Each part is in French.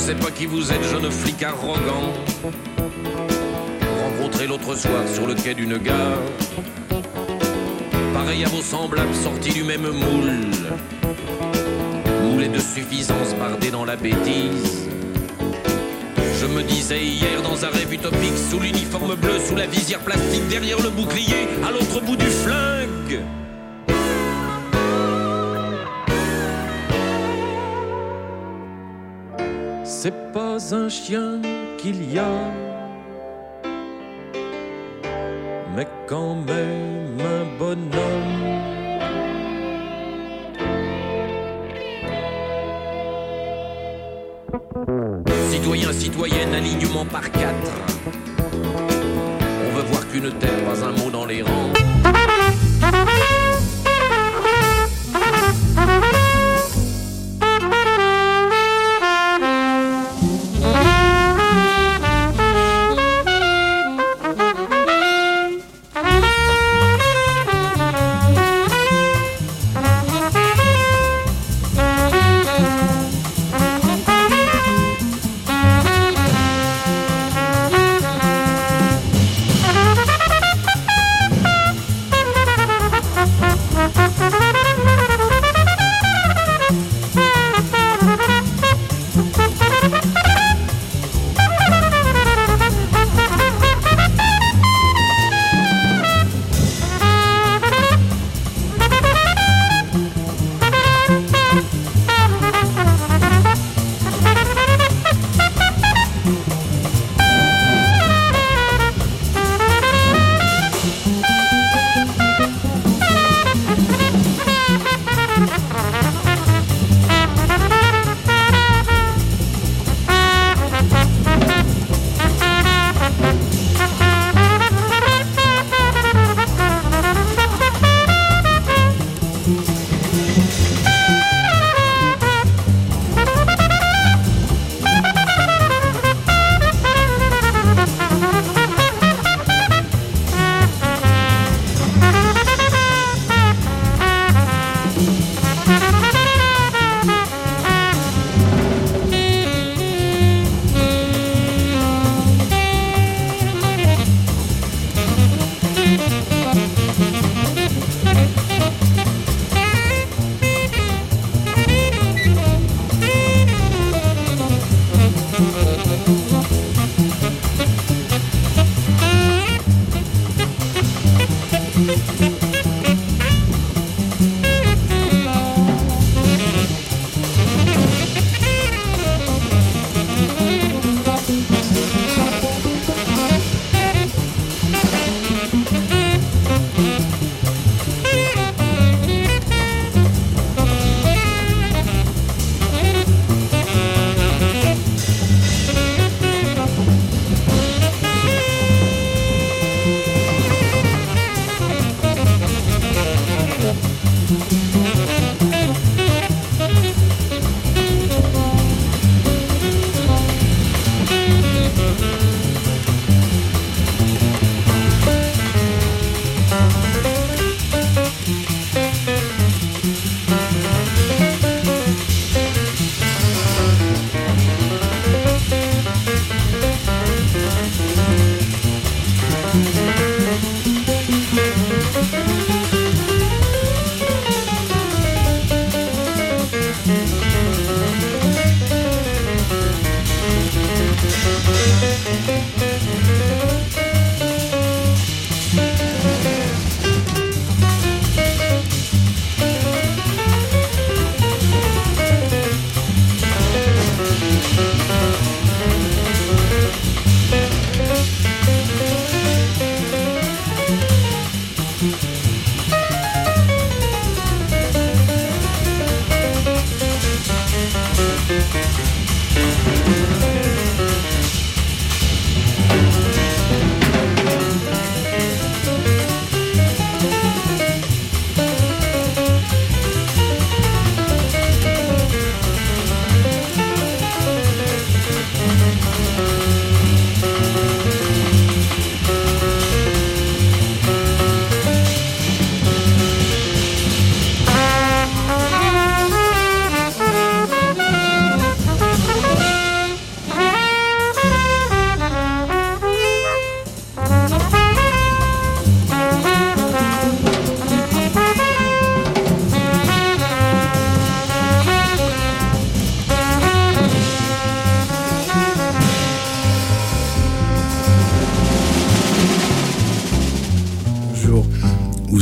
sais pas qui vous êtes, jeune flic arrogant, rencontré l'autre soir sur le quai d'une gare, pareil à vos semblables sortis du même moule, moulé de suffisance bardé dans la bêtise. Je me disais hier dans un rêve utopique, sous l'uniforme bleu, sous la visière plastique, derrière le bouclier, à l'autre bout du flingue. C'est pas un chien qu'il y a, mais quand même un bonhomme. Citoyen, citoyenne, alignement par 4. On veut voir qu'une tête, pas un mot dans les rangs.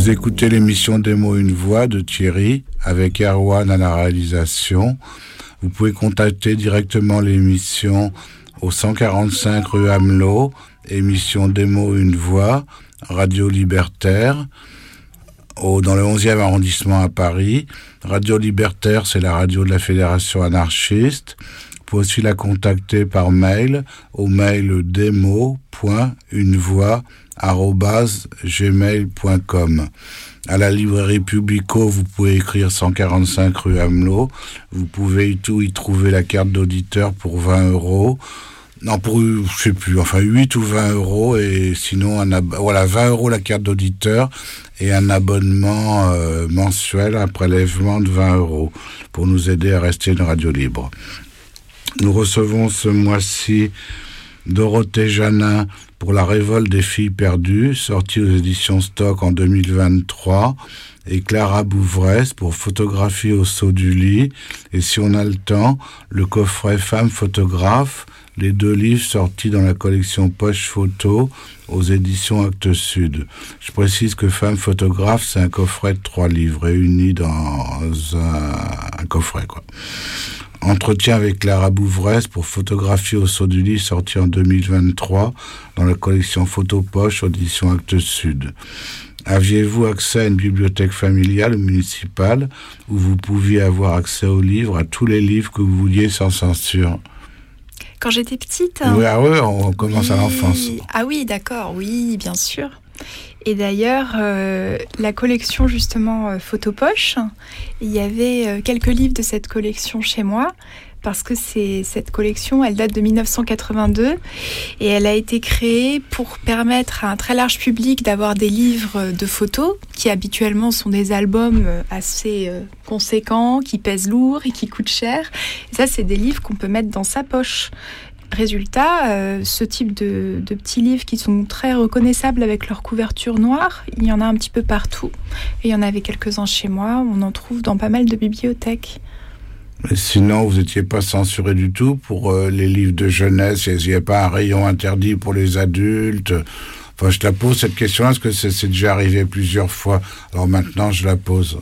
Vous écoutez l'émission Des mots, une voix de Thierry avec Erwan à la réalisation. Vous pouvez contacter directement l'émission au 145 rue Amelot, émission Des mots, une voix, Radio Libertaire, dans le 11e arrondissement à Paris. Radio Libertaire, c'est la radio de la Fédération anarchiste. Vous pouvez aussi la contacter par mail au mail demo.unevoix@gmail.com. À la librairie Publico, vous pouvez écrire 145 rue Amelot. Vous pouvez y trouver la carte d'auditeur pour 20 €. Non, pour, je sais plus, 8 ou 20 €, et sinon, 20 € la carte d'auditeur, et un abonnement mensuel, un prélèvement de 20 € pour nous aider à rester une radio libre. Nous recevons ce mois-ci Dorothée Janin pour La révolte des filles perdues, sortie aux éditions Stock en 2023, et Clara Bouvresse pour Photographie au saut du lit, et si on a le temps, le coffret Femmes photographes, les 2 livres sortis dans la collection Poche Photo aux éditions Actes Sud. Je précise que Femmes photographes, c'est un coffret de 3 livres réunis dans un coffret, quoi. Entretien avec Clara Bouvresse pour Photographie au saut du lit, sorti en 2023 dans la collection Photo Poche aux éditions Actes Sud. Aviez-vous accès à une bibliothèque familiale ou municipale où vous pouviez avoir accès aux livres, à tous les livres que vous vouliez sans censure? Quand j'étais petite... Oui, on commence à l'enfance. Ah oui, d'accord, oui, bien sûr. Et d'ailleurs, la collection justement Photopoche, il y avait quelques livres de cette collection chez moi, parce que cette collection, elle date de 1982, et elle a été créée pour permettre à un très large public d'avoir des livres de photos, qui habituellement sont des albums assez conséquents, qui pèsent lourd et qui coûtent cher. Et ça, c'est des livres qu'on peut mettre dans sa poche. Résultat, ce type de petits livres qui sont très reconnaissables avec leur couverture noire, il y en a un petit peu partout. Et il y en avait quelques-uns chez moi, on en trouve dans pas mal de bibliothèques. Mais sinon, vous n'étiez pas censuré du tout pour les livres de jeunesse? Il n'y avait pas un rayon interdit pour les adultes? Enfin, je te la pose cette question-là, parce que c'est déjà arrivé plusieurs fois. Alors maintenant, je la pose.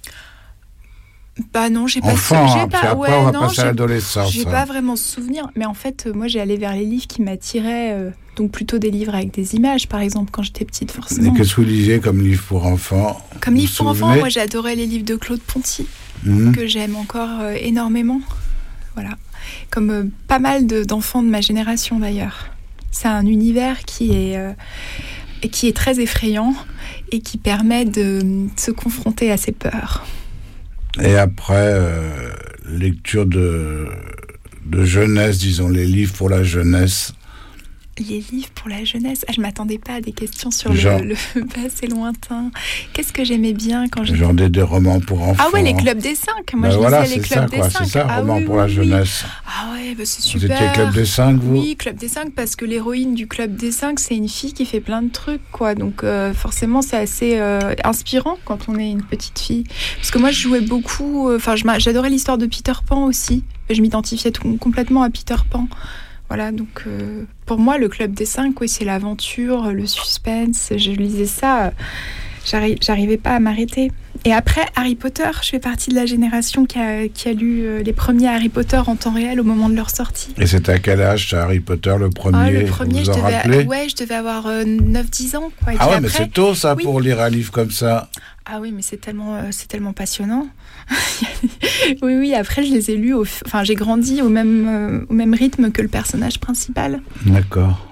Bah non, j'ai pas Enfant, puis après on va passer à l'adolescence. J'ai pas vraiment ce souvenir, mais en fait, moi j'ai allé vers les livres qui m'attiraient, donc plutôt des livres avec des images, par exemple, quand j'étais petite, forcément. Et qu'est-ce que vous lisiez comme livre pour enfants? Comme livre pour enfants, moi j'adorais les livres de Claude Ponty, que j'aime encore énormément. Voilà. Comme pas mal d'enfants de ma génération d'ailleurs. C'est un univers qui est très effrayant et qui permet de se confronter à ses peurs. Et après, lecture de jeunesse, disons, les livres pour la jeunesse. Les livres pour la jeunesse. Je ne m'attendais pas à des questions sur le passé lointain. Qu'est-ce que j'aimais bien quand j'étais... Genre des romans pour enfants. Ah ouais, les clubs des 5. Moi, je lisais les clubs des 5. C'est ça, romans pour la jeunesse. Ah ouais, c'est super. Vous étiez club des 5, vous? Oui, club des 5, parce que l'héroïne du club des 5, c'est une fille qui fait plein de trucs, quoi. Donc forcément, c'est assez inspirant quand on est une petite fille. Parce que moi, je jouais beaucoup... j'adorais l'histoire de Peter Pan aussi. Je m'identifiais complètement à Peter Pan. Voilà, donc pour moi, le Club des 5, oui, c'est l'aventure, le suspense. Je lisais ça, j'arrivais pas à m'arrêter. Et après, Harry Potter, je fais partie de la génération qui a lu les premiers Harry Potter en temps réel au moment de leur sortie. Et c'était à quel âge, Harry Potter, le premier? Le premier, je devais avoir 9-10 ans. Quoi. Et ah ouais, après, mais c'est tôt, ça, oui. Pour lire un livre comme ça. Ah oui, mais c'est tellement passionnant. oui, après, je les ai lus, j'ai grandi au même rythme que le personnage principal. D'accord.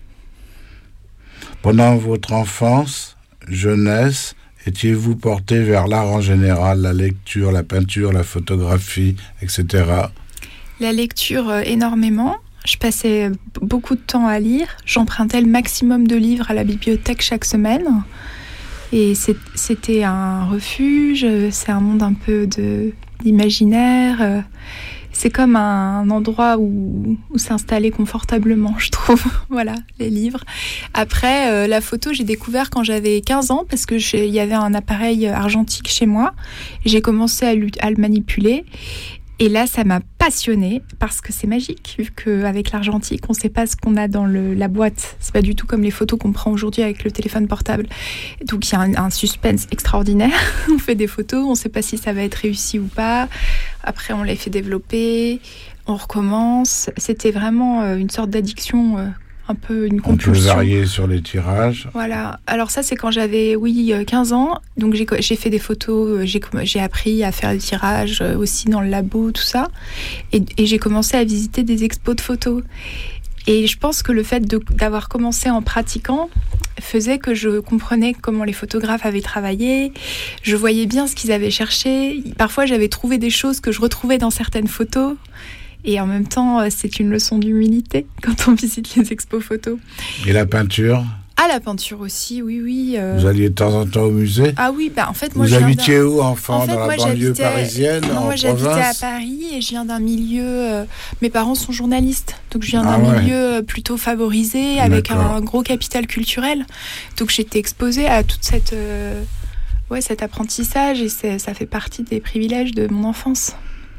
Pendant votre enfance, jeunesse, étiez-vous porté vers l'art en général, la lecture, la peinture, la photographie, etc. La lecture, énormément. Je passais beaucoup de temps à lire. J'empruntais le maximum de livres à la bibliothèque chaque semaine. Et c'était un refuge, c'est un monde un peu d'imaginaire. C'est comme un endroit où s'installer confortablement, je trouve. Voilà, les livres. Après, la photo, j'ai découvert quand j'avais 15 ans, parce qu'il y avait un appareil argentique chez moi. J'ai commencé à le manipuler. Et là, ça m'a passionnée parce que c'est magique, vu qu'avec l'argentique, on ne sait pas ce qu'on a dans la boîte. C'est pas du tout comme les photos qu'on prend aujourd'hui avec le téléphone portable. Donc il y a un suspense extraordinaire. On fait des photos, on ne sait pas si ça va être réussi ou pas. Après, on les fait développer, on recommence. C'était vraiment une sorte d'addiction, un peu une compulsion. On peut varier sur les tirages. Voilà. Alors ça, c'est quand j'avais, 15 ans. Donc j'ai fait des photos, j'ai appris à faire le tirage aussi dans le labo, tout ça. Et j'ai commencé à visiter des expos de photos. Et je pense que le fait d'avoir commencé en pratiquant faisait que je comprenais comment les photographes avaient travaillé. Je voyais bien ce qu'ils avaient cherché. Parfois, j'avais trouvé des choses que je retrouvais dans certaines photos. Et en même temps, c'est une leçon d'humilité quand on visite les expos photos. Et la peinture ? Ah, la peinture aussi, oui. Vous alliez de temps en temps au musée ? Ah oui, en fait, moi, vous habitiez où, enfant, dans la banlieue parisienne, en moi, j'habitais à Paris et je viens d'un milieu... mes parents sont journalistes, donc je viens d'un milieu plutôt favorisé, avec un gros capital culturel. Donc j'étais exposée à toute cet apprentissage et ça fait partie des privilèges de mon enfance.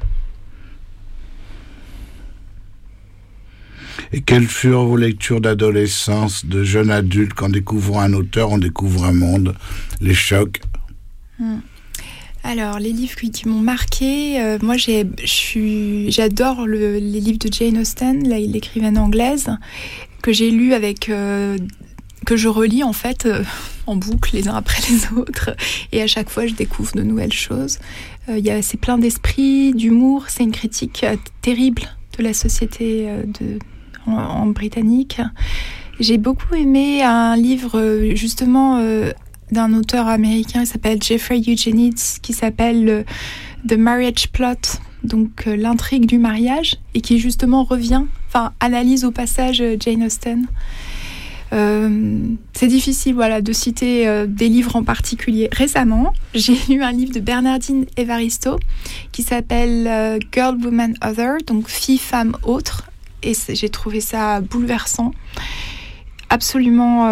Et quelles furent vos lectures d'adolescence, de jeune adulte, qu'en découvrant un auteur, on découvre un monde, les chocs? Alors, les livres qui m'ont marqué, moi j'adore les livres de Jane Austen, l'écrivaine anglaise, que j'ai lu que je relis en fait en boucle les uns après les autres, et à chaque fois je découvre de nouvelles choses. C'est plein d'esprit, d'humour, c'est une critique terrible de la société en britannique. J'ai beaucoup aimé un livre justement d'un auteur américain qui s'appelle Jeffrey Eugenides, qui s'appelle The Marriage Plot, donc l'intrigue du mariage, et qui justement analyse au passage Jane Austen. C'est difficile de citer des livres en particulier. Récemment, j'ai lu un livre de Bernardine Evaristo qui s'appelle Girl, Woman, Other, donc fille, femme, autre, et j'ai trouvé ça bouleversant. Absolument,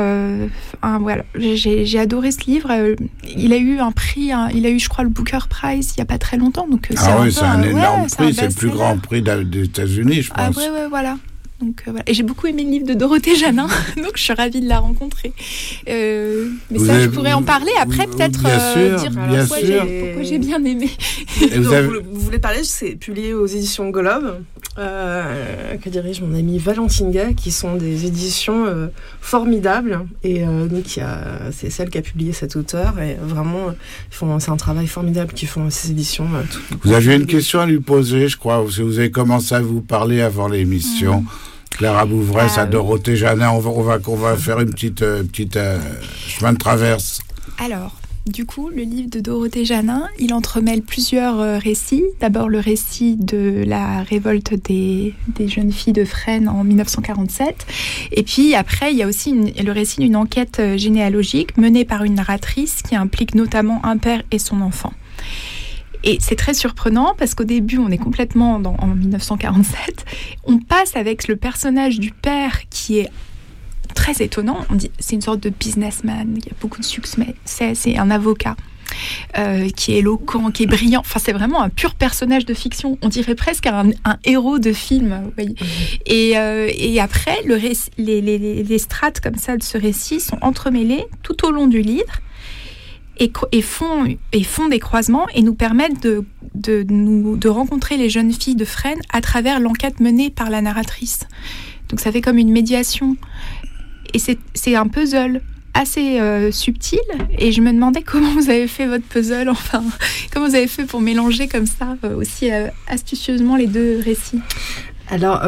j'ai adoré ce livre. Il a eu un prix, je crois, le Booker Prize il n'y a pas très longtemps. Donc c'est un énorme prix, c'est le plus grand prix des États-Unis, je pense. Voilà. Donc, voilà. Et j'ai beaucoup aimé le livre de Dorothée Janin, donc je suis ravie de la rencontrer. Mais je pourrais en parler après, peut-être dire pourquoi j'ai bien aimé. Vous voulez parler, c'est publié aux éditions Golob, que dirige mon amie Valentine Gay, qui sont des éditions formidables. Et donc, c'est celle qui a publié cet auteur. Et vraiment, c'est un travail formidable qu'ils font ces éditions. Vous aviez une question à lui poser, je crois, parce que vous avez commencé à vous parler avant l'émission. Clara Bouvresse à Dorothée Janin, on va faire une petite chemin de traverse. Alors, du coup, le livre de Dorothée Janin, il entremêle plusieurs récits. D'abord, le récit de la révolte des jeunes filles de Fresnes en 1947. Et puis après, il y a aussi le récit d'une enquête généalogique menée par une narratrice qui implique notamment un père et son enfant. Et c'est très surprenant parce qu'au début, on est complètement en 1947. On passe avec le personnage du père qui est très étonnant. On dit c'est une sorte de businessman, il y a beaucoup de succès. C'est un avocat qui est éloquent, qui est brillant. Enfin, c'est vraiment un pur personnage de fiction. On dirait presque un héros de film. Vous voyez. Et après, les strates comme ça de ce récit sont entremêlées tout au long du livre. Et font des croisements et nous permettent de rencontrer les jeunes filles de Fresnes à travers l'enquête menée par la narratrice. Donc ça fait comme une médiation. Et c'est un puzzle assez subtil. Et je me demandais comment vous avez fait votre puzzle, comment vous avez fait pour mélanger comme ça aussi astucieusement les deux récits. Alors...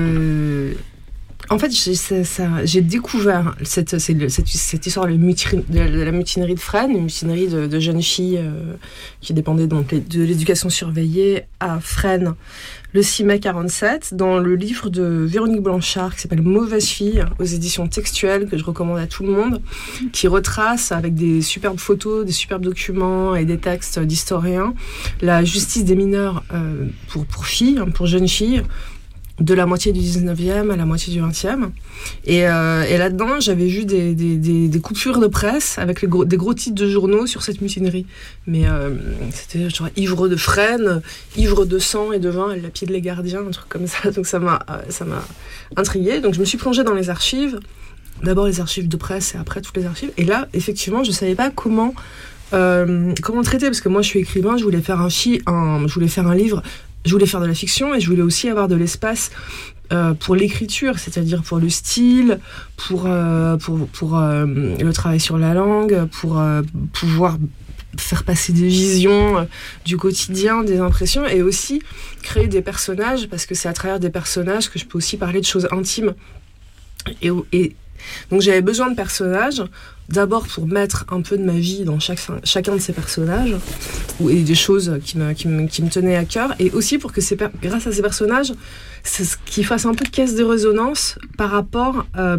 En fait, j'ai découvert cette histoire de la mutinerie de Fresnes, une mutinerie de jeunes filles qui dépendaient donc de l'éducation surveillée à Fresnes le 6 mai 47, dans le livre de Véronique Blanchard qui s'appelle Mauvaise fille, aux éditions textuelles, que je recommande à tout le monde, qui retrace avec des superbes photos, des superbes documents et des textes d'historiens la justice des mineurs pour filles, pour jeunes filles, de la moitié du 19e à la moitié du 20e. Et là-dedans, j'avais vu des coupures de presse avec des gros titres de journaux sur cette mutinerie. Mais c'était genre ivre de frêne, ivre de sang et de vin, elle lapide les gardiens, un truc comme ça. Donc ça m'a intriguée. Donc je me suis plongée dans les archives. D'abord les archives de presse et après toutes les archives. Et là, effectivement, je ne savais pas comment traiter, parce que moi je suis écrivain, je voulais faire je voulais faire un livre. Je voulais faire de la fiction et je voulais aussi avoir de l'espace pour l'écriture, c'est-à-dire pour le style, pour le travail sur la langue, pour pouvoir faire passer des visions du quotidien, des impressions, et aussi créer des personnages, parce que c'est à travers des personnages que je peux aussi parler de choses intimes. Et donc j'avais besoin de personnages, d'abord pour mettre un peu de ma vie dans chacun de ces personnages, et des choses qui me tenaient à cœur, et aussi pour que grâce à ces personnages, qu'ils fassent un peu de caisse de résonance par rapport un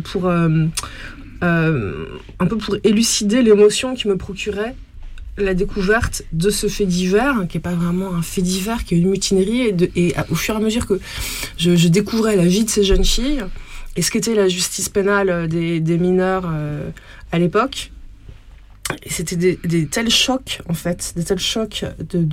peu pour élucider l'émotion qui me procurait la découverte de ce fait divers, qui n'est pas vraiment un fait divers, qui est une mutinerie, et au fur et à mesure que je découvrais la vie de ces jeunes filles, et ce qu'était la justice pénale des mineurs à l'époque. Et c'était des tels chocs, en fait, des tels chocs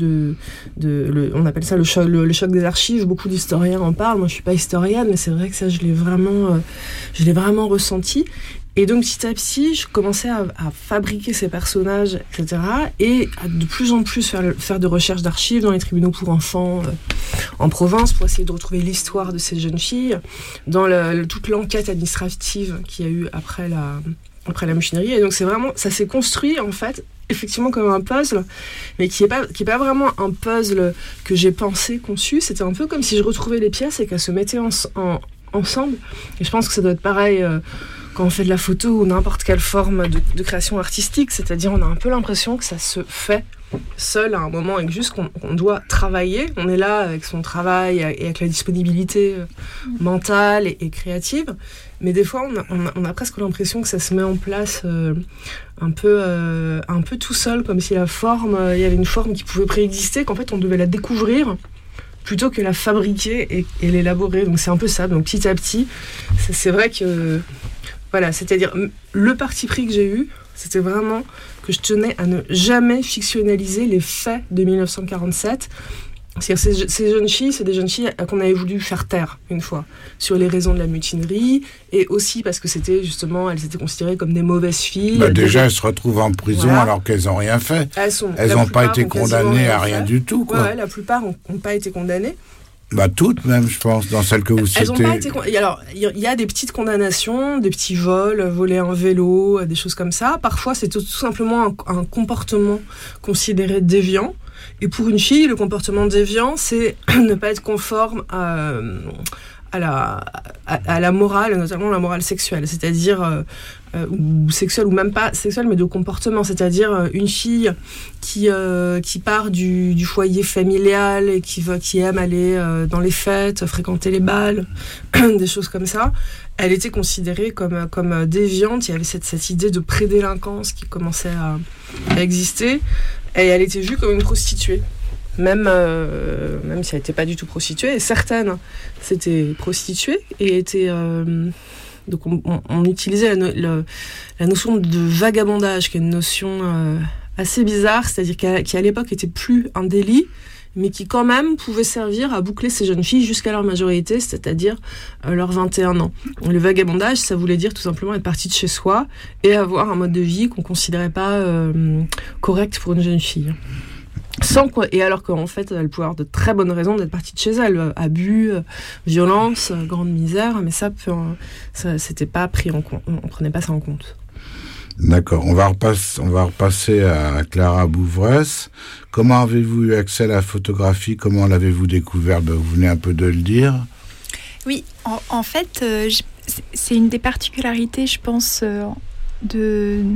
on appelle ça le choc des archives. Beaucoup d'historiens en parlent. Moi, je suis pas historienne, mais c'est vrai que ça, je l'ai vraiment ressenti. Et donc, petit à petit, je commençais à fabriquer ces personnages, etc. Et à de plus en plus faire de recherches d'archives dans les tribunaux pour enfants en province, pour essayer de retrouver l'histoire de ces jeunes filles, dans toute l'enquête administrative qu'il y a eu après la mutinerie. Et donc, ça s'est construit, en fait, effectivement comme un puzzle, mais qui est pas vraiment un puzzle que j'ai conçu. C'était un peu comme si je retrouvais les pièces et qu'elles se mettaient ensemble. Et je pense que ça doit être pareil quand on fait de la photo ou n'importe quelle forme de création artistique, c'est-à-dire on a un peu l'impression que ça se fait seul à un moment et que juste qu'on doit travailler. On est là avec son travail et avec la disponibilité mentale et créative, mais des fois on a presque l'impression que ça se met en place un peu tout seul, comme si il y avait une forme qui pouvait préexister, qu'en fait on devait la découvrir plutôt que la fabriquer et l'élaborer. Donc c'est un peu ça. Donc petit à petit, c'est vrai que voilà, c'est-à-dire le parti pris que j'ai eu, c'était vraiment que je tenais à ne jamais fictionnaliser les faits de 1947. C'est-à-dire ces jeunes filles, c'est des jeunes filles qu'on avait voulu faire taire une fois sur les raisons de la mutinerie, et aussi parce que c'était justement, elles étaient considérées comme des mauvaises filles. Déjà, elles se retrouvent en prison alors qu'elles n'ont rien fait. Elles n'ont pas été condamnées à rien du tout, quoi. Ouais, la plupart n'ont pas été condamnées. Toutes même, je pense, dans celles que vous citez. Elles n'ont pas été Alors, il y a des petites condamnations, des petits vols, voler un vélo, des choses comme ça. Parfois, c'est tout simplement un comportement considéré déviant. Et pour une fille, le comportement déviant, c'est ne pas être conforme à la morale, notamment la morale sexuelle, c'est-à-dire ou sexuelle, ou même pas sexuelle, mais de comportement, c'est-à-dire une fille qui part du foyer familial et qui aime aller dans les fêtes, fréquenter les bals, des choses comme ça. Elle était considérée comme déviante. Il y avait cette idée de prédélinquance qui commençait à exister, et elle était vue comme une prostituée. Même si elle n'était pas du tout prostituée, et certaines s'étaient prostituées et étaient... donc on utilisait la notion de vagabondage, qui est une notion assez bizarre, c'est-à-dire qui à l'époque était plus un délit, mais qui quand même pouvait servir à boucler ces jeunes filles jusqu'à leur majorité, c'est-à-dire leurs 21 ans. Le vagabondage, ça voulait dire tout simplement être parti de chez soi et avoir un mode de vie qu'on ne considérait pas correct pour une jeune fille. Et alors qu'en fait, elle pouvait avoir de très bonnes raisons d'être partie de chez elle. Abus, violence, grande misère, mais ça c'était pas pris en compte. On prenait pas ça en compte. D'accord. On va repasser à Clara Bouvresse. Comment avez-vous eu accès à la photographie? Comment l'avez-vous découverte? Vous venez un peu de le dire. Oui, en fait, c'est une des particularités, je pense, de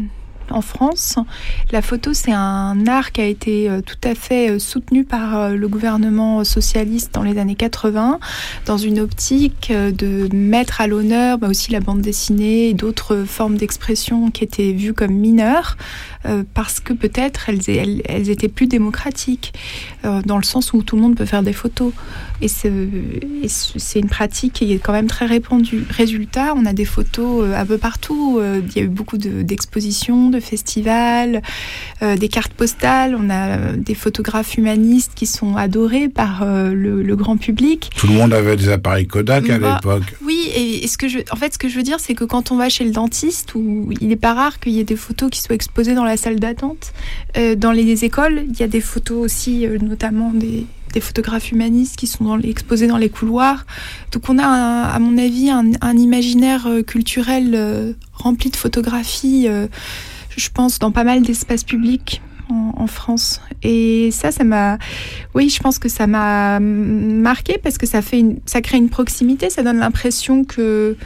en France. La photo, c'est un art qui a été tout à fait soutenu par le gouvernement socialiste dans les années 80, dans une optique de mettre à l'honneur aussi la bande dessinée et d'autres formes d'expression qui étaient vues comme mineures, parce que peut-être elles étaient plus démocratiques, dans le sens où tout le monde peut faire des photos. Et c'est une pratique qui est quand même très répandue. Résultat, on a des photos un peu partout. Il y a eu beaucoup d'expositions, de festivals, des cartes postales. On a des photographes humanistes qui sont adorés par le grand public. Tout le monde avait des appareils Kodak à l'époque. Oui, et ce que je veux dire, c'est que quand on va chez le dentiste, il n'est pas rare qu'il y ait des photos qui soient exposées dans la salle d'attente. Dans les écoles, il y a des photos aussi, notamment des photographes humanistes qui sont exposés dans les couloirs. Donc on a, à mon avis, un imaginaire culturel rempli de photographies, je pense, dans pas mal d'espaces publics en France. Et ça m'a... Oui, je pense que ça m'a marqué parce que ça crée une proximité, ça donne l'impression que...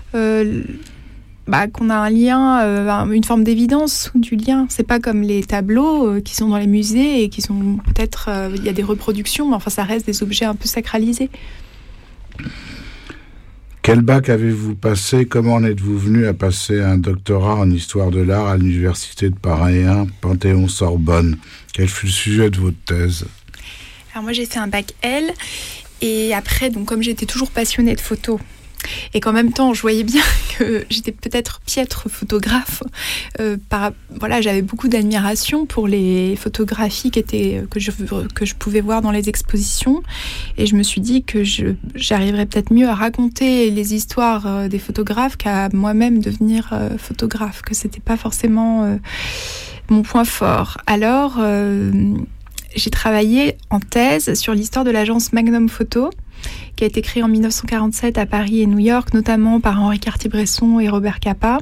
qu'on a un lien, une forme d'évidence du lien. C'est pas comme les tableaux qui sont dans les musées et qui sont peut-être... Il y a des reproductions, mais enfin ça reste des objets un peu sacralisés. Quel bac avez-vous passé? Comment en êtes-vous venu à passer un doctorat en histoire de l'art à l'université de Paris 1, Panthéon-Sorbonne? Quel fut le sujet de votre thèse? Alors moi j'ai fait un bac L, et après, donc comme j'étais toujours passionnée de photo, et qu'en même temps, je voyais bien que j'étais peut-être piètre photographe. J'avais beaucoup d'admiration pour les photographies que je pouvais voir dans les expositions. Et je me suis dit que j'arriverais peut-être mieux à raconter les histoires des photographes qu'à moi-même devenir photographe, que c'était pas forcément mon point fort. Alors, j'ai travaillé en thèse sur l'histoire de l'agence Magnum Photo, qui a été créée en 1947 à Paris et New York, notamment par Henri Cartier-Bresson et Robert Capa.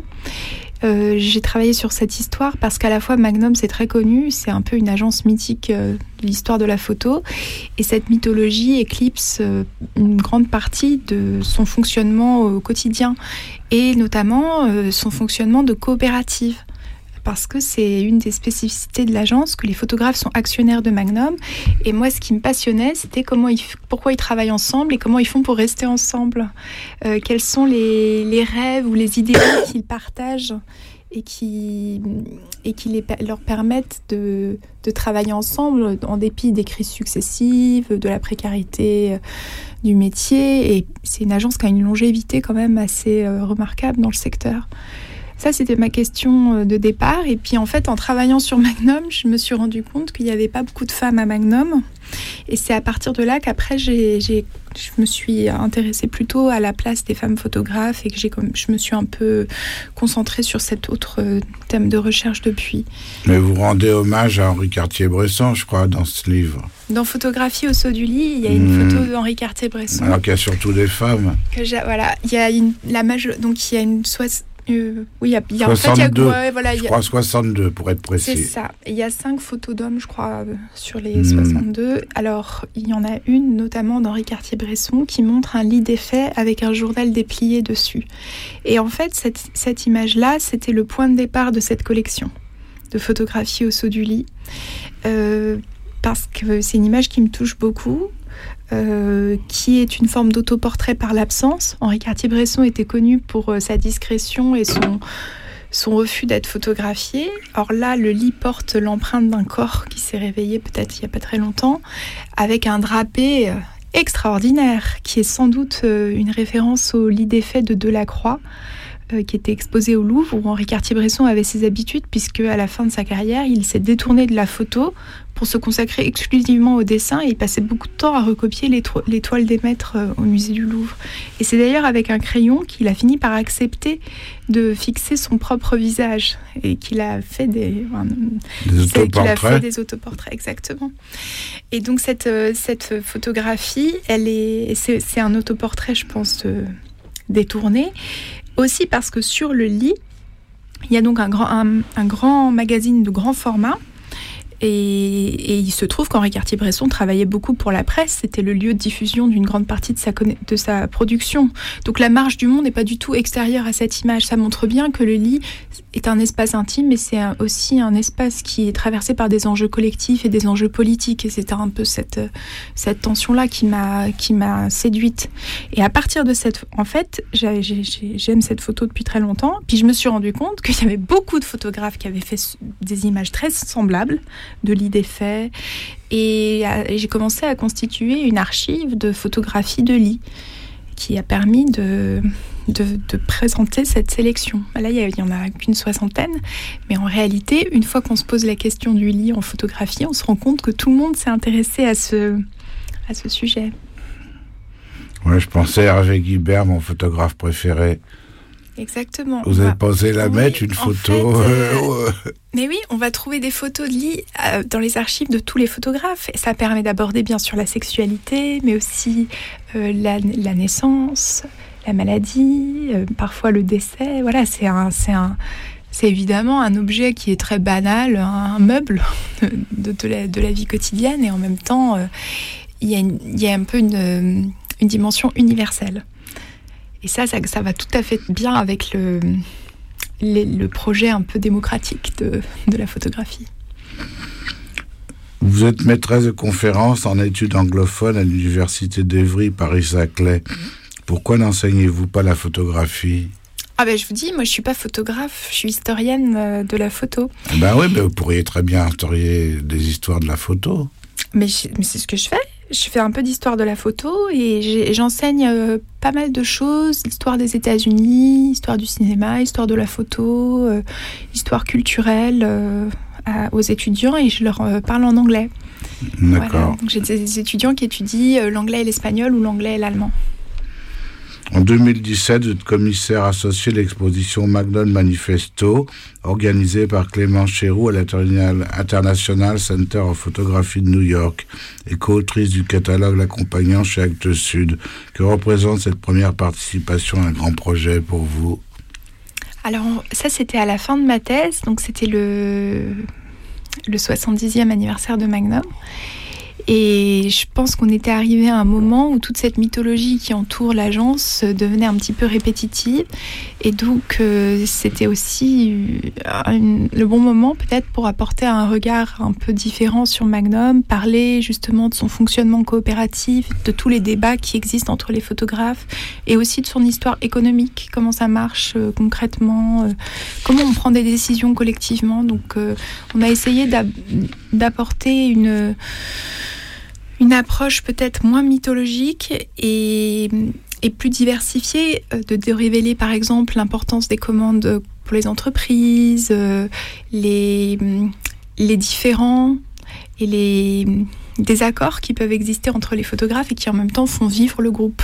J'ai travaillé sur cette histoire parce qu'à la fois Magnum, c'est très connu, c'est un peu une agence mythique de l'histoire de la photo, et cette mythologie éclipse une grande partie de son fonctionnement au quotidien, et notamment son fonctionnement de coopérative. Parce que c'est une des spécificités de l'agence, que les photographes sont actionnaires de Magnum. Et moi, ce qui me passionnait, c'était pourquoi ils travaillent ensemble et comment ils font pour rester ensemble. Quels sont les rêves ou les idéaux qu'ils partagent et qui leur permettent de travailler ensemble en dépit des crises successives, de la précarité du métier. Et c'est une agence qui a une longévité quand même assez remarquable dans le secteur. Ça, c'était ma question de départ. Et puis, en fait, en travaillant sur Magnum, je me suis rendu compte qu'il n'y avait pas beaucoup de femmes à Magnum. Et c'est à partir de là qu'après, je me suis intéressée plutôt à la place des femmes photographes et que je me suis un peu concentrée sur cet autre thème de recherche depuis. Mais vous rendez hommage à Henri Cartier-Bresson, je crois, dans ce livre. Dans Photographie au saut du lit, il y a une photo d'Henri Cartier-Bresson. Alors qu'il y a surtout des femmes. Il y a une 62, je crois 62 pour être précis. C'est ça. Il y a 5 photos d'hommes, je crois, sur les 62. Alors, il y en a une, notamment d'Henri Cartier-Bresson, qui montre un lit défait avec un journal déplié dessus. Et en fait, cette image-là, c'était le point de départ de cette collection de photographie au saut du lit. Parce que c'est une image qui me touche beaucoup. Qui est une forme d'autoportrait par l'absence. Henri Cartier-Bresson était connu pour sa discrétion et son refus d'être photographié. Or là, le lit porte l'empreinte d'un corps qui s'est réveillé peut-être il n'y a pas très longtemps, avec un drapé extraordinaire, qui est sans doute une référence au lit défait de Delacroix, qui était exposé au Louvre, où Henri Cartier-Bresson avait ses habitudes, puisque à la fin de sa carrière, il s'est détourné de la photo pour se consacrer exclusivement au dessin, et il passait beaucoup de temps à recopier les toiles des maîtres au musée du Louvre. Et c'est d'ailleurs avec un crayon qu'il a fini par accepter de fixer son propre visage, et qu'il a fait des autoportraits, exactement. Et donc cette photographie, c'est un autoportrait, je pense, détourné, aussi parce que sur le lit, il y a donc un grand magazine de grand format, Et il se trouve qu'Henri Cartier-Bresson travaillait beaucoup pour la presse. C'était le lieu de diffusion d'une grande partie de sa production. Donc la marge du monde n'est pas du tout extérieure à cette image. Ça montre bien que le lit est un espace intime, mais c'est aussi un espace qui est traversé par des enjeux collectifs et des enjeux politiques. Et c'est un peu cette tension-là qui m'a séduite. Et à partir de en fait, j'aime cette photo depuis très longtemps. Puis je me suis rendu compte qu'il y avait beaucoup de photographes qui avaient fait des images très semblables de lits défaits. Et j'ai commencé à constituer une archive de photographies de lits qui a permis de présenter cette sélection. Là, il n'y en a qu'une 60aine, mais en réalité, une fois qu'on se pose la question du lit en photographie, on se rend compte que tout le monde s'est intéressé à ce sujet. Ouais, je pensais à Hervé Guibert, mon photographe préféré. Exactement. Vous avez pensé mettre une photo Mais oui, on va trouver des photos de lit dans les archives de tous les photographes. Et ça permet d'aborder bien sûr la sexualité, mais aussi la naissance, la maladie, parfois le décès. Voilà, c'est évidemment un objet qui est très banal, un meuble de la vie quotidienne, et en même temps, il y a un peu une dimension universelle. Et ça va tout à fait bien avec le projet un peu démocratique de la photographie. Vous êtes maîtresse de conférences en études anglophones à l'université d'Évry, Paris-Saclay. Pourquoi n'enseignez-vous pas la photographie ? Je vous dis, moi je suis pas photographe, je suis historienne de la photo. Oui, mais vous pourriez très bien historier des histoires de la photo. Mais c'est ce que je fais. Je fais un peu d'histoire de la photo et j'enseigne pas mal de choses. L'histoire des États-Unis, histoire du cinéma, histoire de la photo, histoire culturelle aux étudiants, et je leur parle en anglais. D'accord. Voilà. Donc j'ai des étudiants qui étudient l'anglais et l'espagnol ou l'anglais et l'allemand. En 2017, vous êtes commissaire associé de l'exposition Magnum Manifesto, organisée par Clément Chéroux à l'International Center of Photography de New York, et co-autrice du catalogue l'accompagnant chez Actes Sud. Que représente cette première participation à un grand projet pour vous ? Alors ça, c'était à la fin de ma thèse, donc c'était le 70e anniversaire de Magnum. Et je pense qu'on était arrivé à un moment où toute cette mythologie qui entoure l'agence devenait un petit peu répétitive. Et donc, c'était aussi le bon moment peut-être pour apporter un regard un peu différent sur Magnum, parler justement de son fonctionnement coopératif, de tous les débats qui existent entre les photographes, et aussi de son histoire économique, comment ça marche concrètement, comment on prend des décisions collectivement. Donc, on a essayé d'apporter une approche peut-être moins mythologique et plus diversifiée, de révéler par exemple l'importance des commandes pour les entreprises, les différends et les désaccords qui peuvent exister entre les photographes et qui en même temps font vivre le groupe.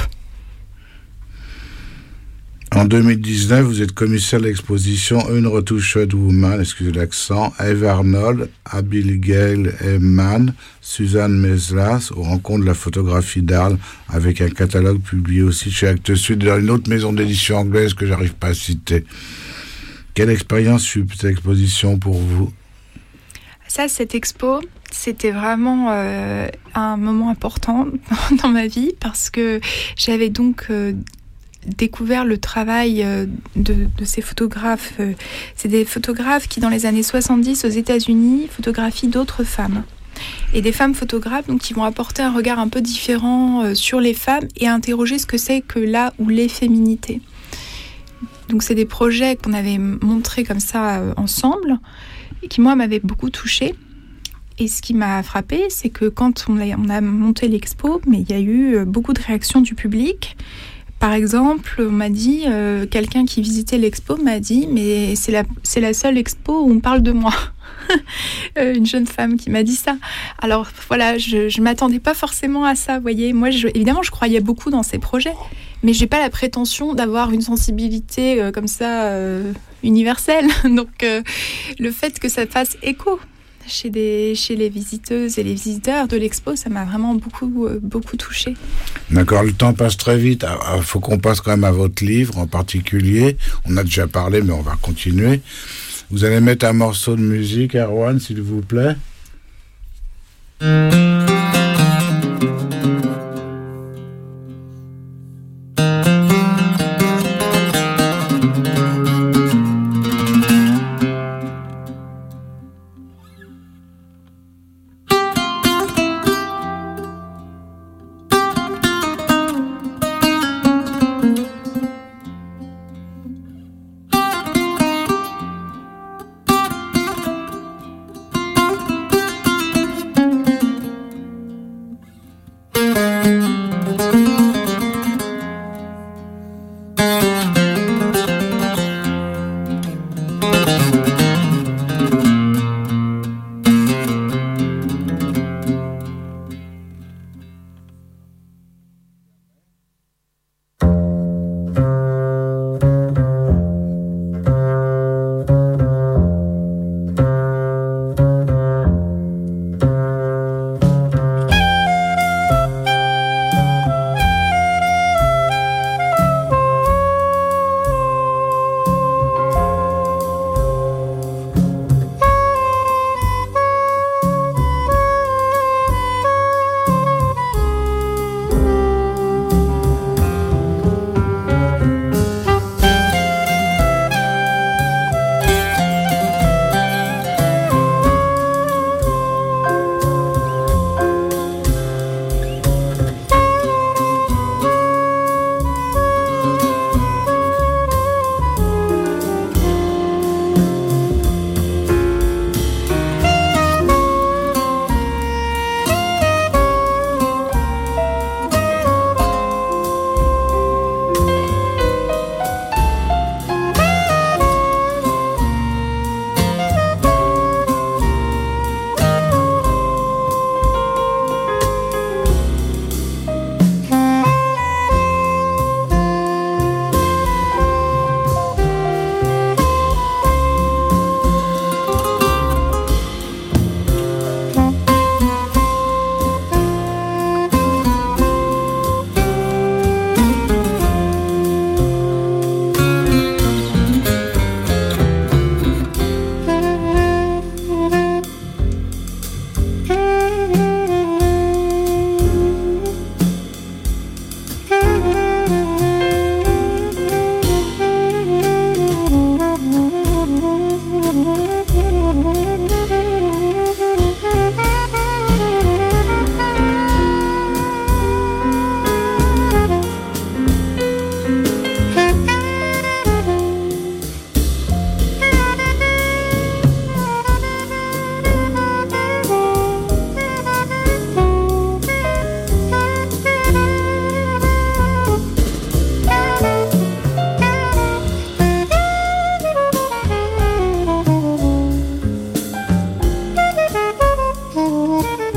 En 2019, vous êtes commissaire de l'exposition Une Retouched Woman, excusez l'accent, Eve Arnold, Abigail M. Mann, Suzanne Meslas, aux rencontres de la photographie d'Arles, avec un catalogue publié aussi chez Actes Sud, dans une autre maison d'édition anglaise que j'arrive pas à citer. Quelle expérience fut cette exposition pour vous ? Cette expo, c'était vraiment un moment important dans ma vie, parce que j'avais donc découvert le travail de ces photographes. C'est des photographes qui, dans les années 70, aux États-Unis, photographient d'autres femmes. Et des femmes photographes donc, qui vont apporter un regard un peu différent sur les femmes et interroger ce que c'est que la ou les féminités. Donc c'est des projets qu'on avait montrés comme ça ensemble, et qui, moi, m'avaient beaucoup touchée. Et ce qui m'a frappée, c'est que quand on a monté l'expo, mais il y a eu beaucoup de réactions du public. Par exemple, on m'a dit, quelqu'un qui visitait l'expo m'a dit, mais c'est la seule expo où on parle de moi. Une jeune femme qui m'a dit ça. Alors voilà, je m'attendais pas forcément à ça, vous voyez. Moi, évidemment, je croyais beaucoup dans ces projets, mais j'ai pas la prétention d'avoir une sensibilité comme ça universelle. Donc, le fait que ça fasse écho chez les visiteuses et les visiteurs de l'expo, ça m'a vraiment beaucoup touchée. D'accord, le temps passe très vite. Il faut qu'on passe quand même à votre livre en particulier. On a déjà parlé, mais on va continuer. Vous allez mettre un morceau de musique, Erwan, s'il vous plaît.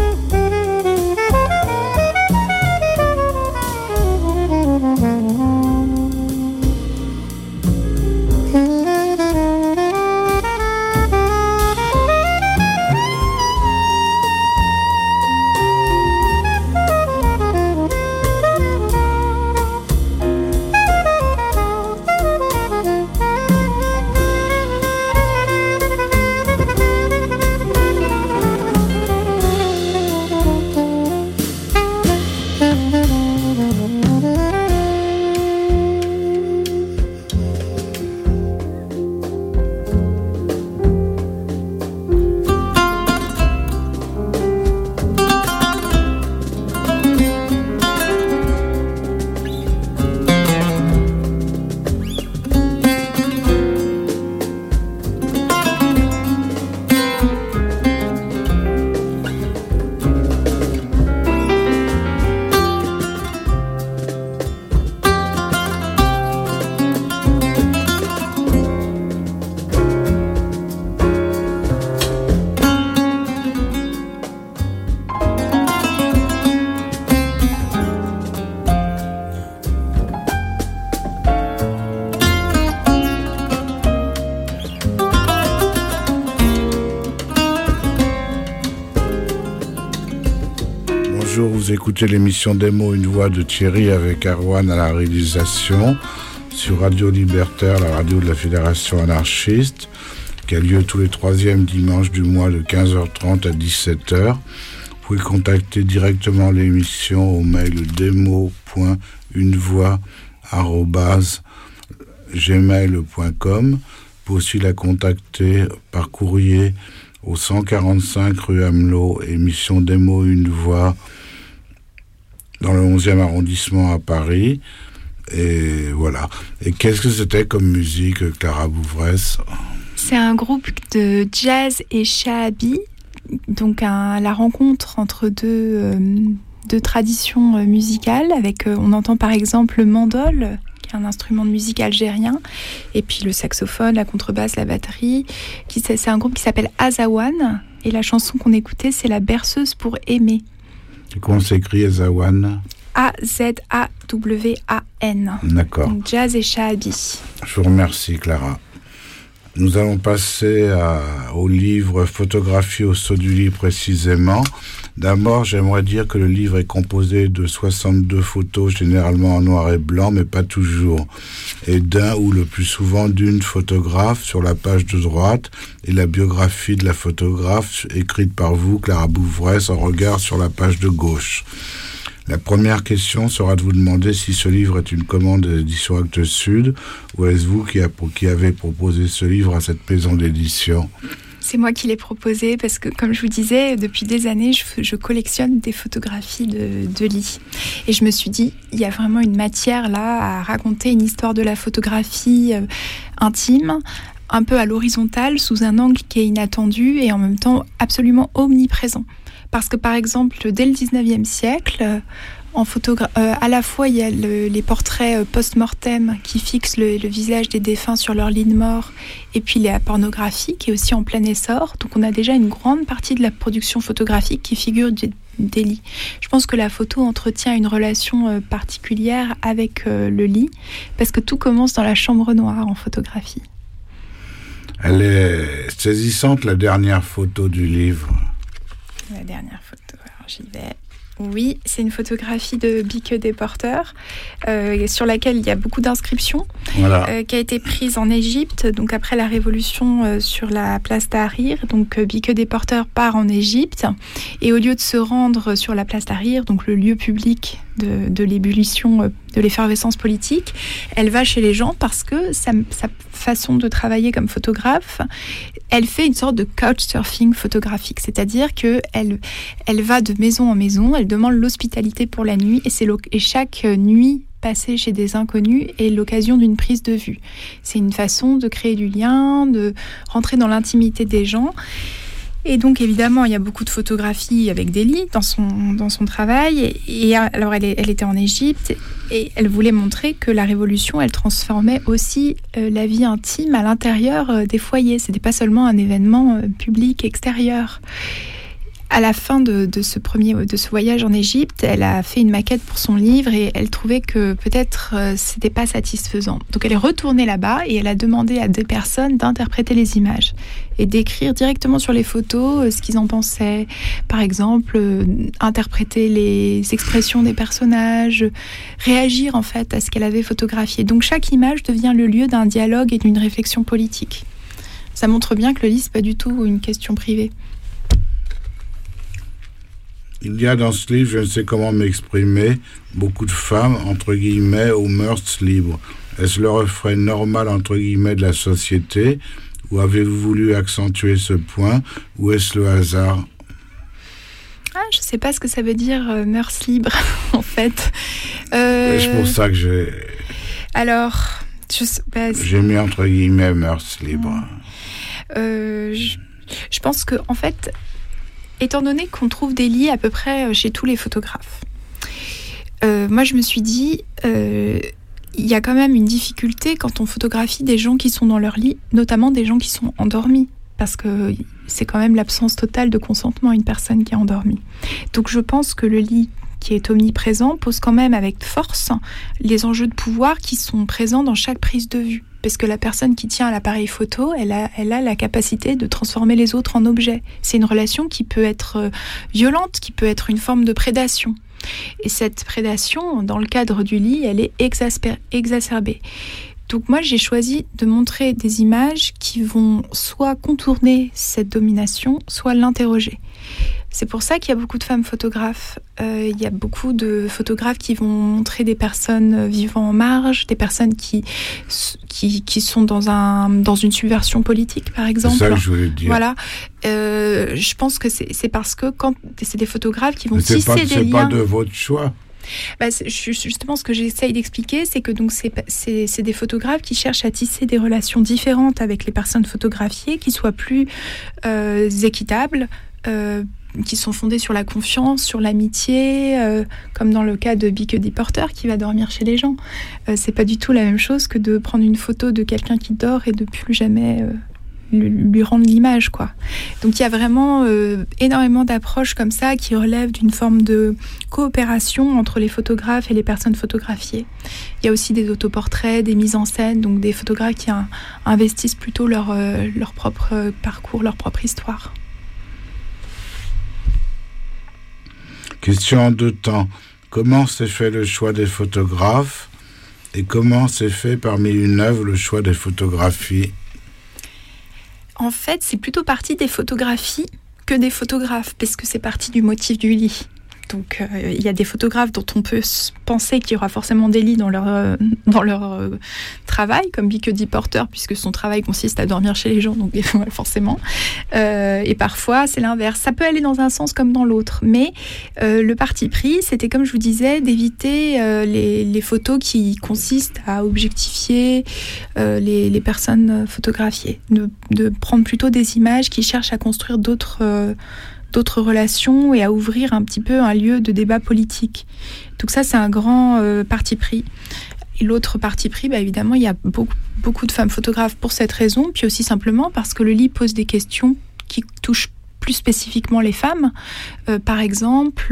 Vous écoutez l'émission Démo, une voix de Thierry avec Erwan à la réalisation sur Radio Libertaire, la radio de la Fédération anarchiste, qui a lieu tous les troisièmes dimanches du mois de 15h30 à 17h. Vous pouvez contacter directement l'émission au mail demo.unevoix@gmail.com. Vous pouvez aussi la contacter par courrier au 145 rue Amelot, émission Démo Une Voix, dans le 11e arrondissement à Paris. Et voilà. Et qu'est-ce que c'était comme musique, Clara Bouvresse ? C'est un groupe de jazz et shahabi, donc la rencontre entre deux traditions musicales. On entend par exemple le mandol, qui est un instrument de musique algérien, et puis le saxophone, la contrebasse, la batterie. C'est un groupe qui s'appelle Azawan, et la chanson qu'on écoutait, c'est La berceuse pour aimer. Et comment s'écrit Azawan ? A-Z-A-W-A-N. D'accord. Donc jazz et shahabi. Je vous remercie, Clara. Nous allons passer au livre Photographie au saut du lit précisément. D'abord, j'aimerais dire que le livre est composé de 62 photos, généralement en noir et blanc, mais pas toujours, et d'un ou le plus souvent d'une photographe sur la page de droite, et la biographie de la photographe écrite par vous, Clara Bouvresse, en regard sur la page de gauche. La première question sera de vous demander si ce livre est une commande de l'édition Actes Sud, ou est-ce vous qui avez proposé ce livre à cette maison d'édition ? C'est moi qui l'ai proposé parce que, comme je vous disais, depuis des années, je collectionne des photographies de lit. Et je me suis dit, il y a vraiment une matière là à raconter une histoire de la photographie intime, un peu à l'horizontale, sous un angle qui est inattendu et en même temps absolument omniprésent. Parce que, par exemple, dès le 19e siècle, à la fois, il y a les portraits post-mortem qui fixent le visage des défunts sur leur lit de mort, et puis la pornographie qui est aussi en plein essor. Donc on a déjà une grande partie de la production photographique qui figure des lits. Je pense que la photo entretient une relation particulière avec le lit, parce que tout commence dans la chambre noire en photographie. Elle est saisissante, la dernière photo du livre. La dernière photo, alors j'y vais. Oui, c'est une photographie de Bieke Deporter sur laquelle il y a beaucoup d'inscriptions, voilà. Qui a été prise en Égypte, donc après la révolution sur la place Tahrir. Donc Bieke Deporter part en Égypte et au lieu de se rendre sur la place Tahrir, donc le lieu public de l'ébullition, de l'effervescence politique, elle va chez les gens parce que sa façon de travailler comme photographe, elle fait une sorte de couchsurfing photographique, c'est-à-dire qu'elle va de maison en maison, elle demande l'hospitalité pour la nuit et chaque nuit passée chez des inconnus est l'occasion d'une prise de vue. C'est une façon de créer du lien, de rentrer dans l'intimité des gens. Et donc, évidemment, il y a beaucoup de photographies avec des lits dans son travail. Et alors, elle était en Égypte et elle voulait montrer que la Révolution, elle transformait aussi la vie intime à l'intérieur des foyers. Ce n'était pas seulement un événement public extérieur. à la fin de ce voyage en Égypte, elle a fait une maquette pour son livre et elle trouvait que peut-être c'était pas satisfaisant. Donc elle est retournée là-bas et elle a demandé à des personnes d'interpréter les images et d'écrire directement sur les photos ce qu'ils en pensaient. Par exemple, interpréter les expressions des personnages, réagir en fait à ce qu'elle avait photographié. Donc chaque image devient le lieu d'un dialogue et d'une réflexion politique. Ça montre bien que le livre, c'est pas du tout une question privée. Il y a dans ce livre, je ne sais comment m'exprimer, beaucoup de femmes, entre guillemets, aux mœurs libres. Est-ce le reflet normal, entre guillemets, de la société, ou avez-vous voulu accentuer ce point, ou est-ce le hasard ? Je ne sais pas ce que ça veut dire mœurs libres, en fait. C'est pour ça que j'ai... Alors, j'ai mis entre guillemets mœurs libres. Je pense que, en fait... Étant donné qu'on trouve des lits à peu près chez tous les photographes, moi je me suis dit, il y a quand même une difficulté quand on photographie des gens qui sont dans leur lit, notamment des gens qui sont endormis, parce que c'est quand même l'absence totale de consentement à une personne qui est endormie. Donc je pense que le lit qui est omniprésent pose quand même avec force les enjeux de pouvoir qui sont présents dans chaque prise de vue. Parce que la personne qui tient à l'appareil photo, elle a la capacité de transformer les autres en objets. C'est une relation qui peut être violente, qui peut être une forme de prédation. Et cette prédation, dans le cadre du lit, elle est exacerbée. Donc moi, j'ai choisi de montrer des images qui vont soit contourner cette domination, soit l'interroger. C'est pour ça qu'il y a beaucoup de femmes photographes. Il y a beaucoup de photographes qui vont montrer des personnes vivant en marge, des personnes qui sont dans une subversion politique, par exemple. C'est ça que je voulais dire. Voilà. Je pense que c'est parce que quand c'est des photographes qui vont tisser des liens... C'est pas de votre choix. Justement, ce que j'essaye d'expliquer, c'est que donc c'est des photographes qui cherchent à tisser des relations différentes avec les personnes photographiées, qui soient plus équitables, qui sont fondées sur la confiance, sur l'amitié, comme dans le cas de Bicody Porter qui va dormir chez les gens. C'est pas du tout la même chose que de prendre une photo de quelqu'un qui dort et de plus jamais lui rendre l'image, quoi. Donc il y a vraiment énormément d'approches comme ça qui relèvent d'une forme de coopération entre les photographes et les personnes photographiées. Il y a aussi des autoportraits, des mises en scène, donc des photographes qui investissent plutôt leur propre parcours, leur propre histoire. Question en deux temps. Comment s'est fait le choix des photographes et comment s'est fait parmi une œuvre le choix des photographies ? En fait, c'est plutôt parti des photographies que des photographes, parce que c'est parti du motif du lit. Donc, il y a des photographes dont on peut penser qu'il y aura forcément des lits dans leur travail, comme Bicody Porter, puisque son travail consiste à dormir chez les gens, donc forcément. Et parfois, c'est l'inverse. Ça peut aller dans un sens comme dans l'autre. Mais le parti pris, c'était, comme je vous disais, d'éviter les photos qui consistent à objectifier les personnes photographiées. De prendre plutôt des images qui cherchent à construire d'autres relations et à ouvrir un petit peu un lieu de débat politique. Donc ça, c'est un grand parti pris. Et l'autre parti pris, évidemment, il y a beaucoup de femmes photographes pour cette raison, puis aussi simplement parce que le lit pose des questions qui touchent plus spécifiquement les femmes. Par exemple,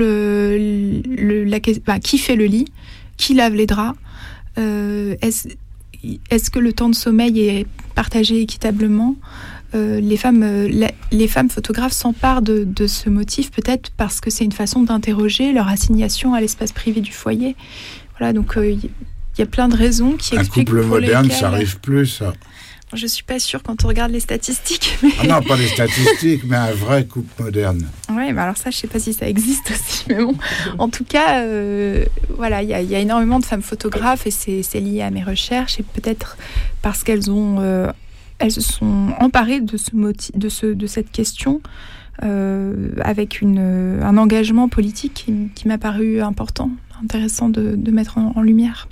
qui fait le lit ? Qui lave les draps ? Est-ce que le temps de sommeil est partagé équitablement ? Les femmes photographes s'emparent de ce motif, peut-être parce que c'est une façon d'interroger leur assignation à l'espace privé du foyer. Voilà, donc il y a plein de raisons qui expliquent pour lesquelles... Un couple moderne, ça n'arrive plus, ça. Je ne suis pas sûre quand on regarde les statistiques. Ah non, pas les statistiques, mais un vrai couple moderne. Oui, alors ça, je ne sais pas si ça existe aussi. Mais bon, en tout cas, voilà, il y a énormément de femmes photographes et c'est lié à mes recherches. Et peut-être parce qu'elles se sont emparées de cette question avec un engagement politique qui m'a paru important, intéressant de mettre en lumière.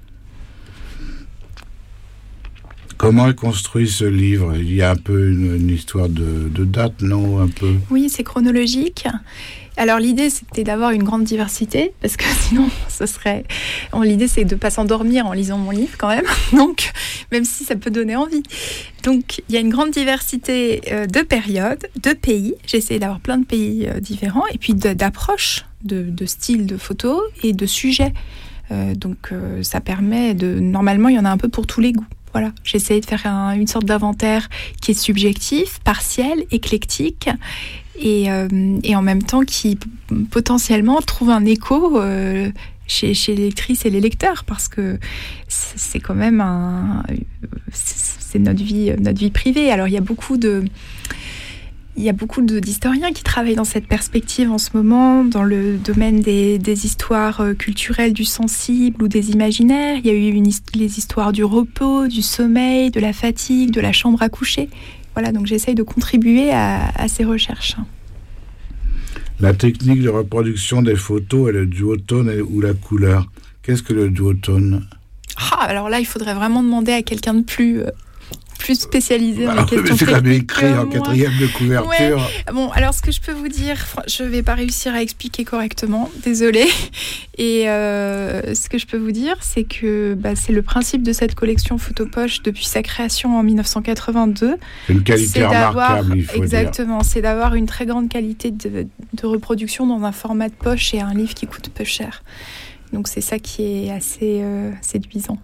Comment est construit ce livre ? Il y a un peu une histoire de date, non ? Un peu. Oui, c'est chronologique. Alors l'idée c'était d'avoir une grande diversité parce que sinon l'idée c'est de ne pas s'endormir en lisant mon livre quand même, donc même si ça peut donner envie. Donc il y a une grande diversité de périodes, de pays, j'ai essayé d'avoir plein de pays différents et puis d'approches, de styles de photos et de sujets. Donc ça permet normalement il y en a un peu pour tous les goûts. Voilà, j'ai essayé de faire une sorte d'inventaire qui est subjectif, partiel, éclectique et en même temps qui potentiellement trouve un écho chez les lectrices et les lecteurs parce que c'est quand même c'est notre vie privée. Alors il y a beaucoup d'historiens qui travaillent dans cette perspective en ce moment, dans le domaine des histoires culturelles du sensible ou des imaginaires. Il y a eu les histoires du repos, du sommeil, de la fatigue, de la chambre à coucher. Voilà, donc j'essaye de contribuer à ces recherches. La technique de reproduction des photos est le duotone ou la couleur. Qu'est-ce que le duotone ? Alors là, il faudrait vraiment demander à quelqu'un de plus spécialisé dans les questions techniques. C'est quand même écrit en 4e de couverture. Ouais. Bon, alors ce que je peux vous dire, je ne vais pas réussir à expliquer correctement, désolée. Et ce que je peux vous dire, c'est que c'est le principe de cette collection Photopoche depuis sa création en 1982. C'est une qualité remarquable, il faut exactement, dire. C'est d'avoir une très grande qualité de reproduction dans un format de poche et un livre qui coûte peu cher. Donc c'est ça qui est assez séduisant.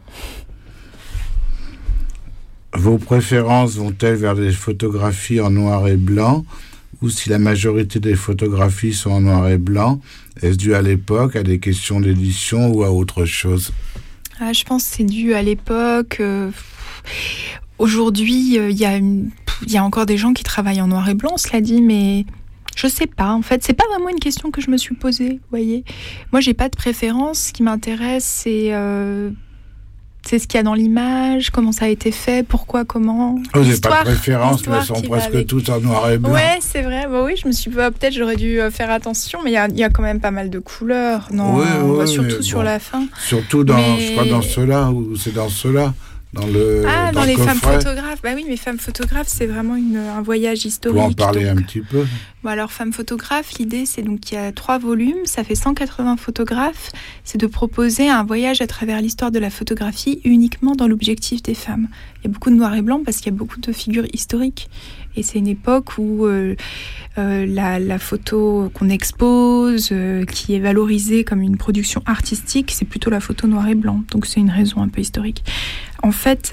Vos préférences vont-elles vers des photographies en noir et blanc ou si la majorité des photographies sont en noir et blanc, est-ce dû à l'époque, à des questions d'édition ou à autre chose ? Je pense que c'est dû à l'époque. Aujourd'hui, il y a encore des gens qui travaillent en noir et blanc, cela dit, mais je sais pas. En fait, c'est pas vraiment une question que je me suis posée, vous voyez. Moi, j'ai pas de préférence. Ce qui m'intéresse, c'est ce qu'il y a dans l'image, comment ça a été fait, pourquoi, comment. Vous n'avez pas de préférence, mais elles sont presque toutes en noir et blanc. Ouais, c'est vrai. Oui, je me suis peut-être j'aurais dû faire attention, mais il y a quand même pas mal de couleurs. Non, on voit surtout sur la fin. Surtout je crois dans ceux-là, ou c'est dans ceux-là. Dans les femmes photographes. Oui, mais femmes photographes, c'est vraiment un voyage historique. Pour en parler un petit peu. Alors, femmes photographes, l'idée, c'est donc qu'il y a 3 volumes, ça fait 180 photographes. C'est de proposer un voyage à travers l'histoire de la photographie uniquement dans l'objectif des femmes. Il y a beaucoup de noir et blanc parce qu'il y a beaucoup de figures historiques. Et c'est une époque où la photo qu'on expose, qui est valorisée comme une production artistique, c'est plutôt la photo noir et blanc. Donc, c'est une raison un peu historique. En fait,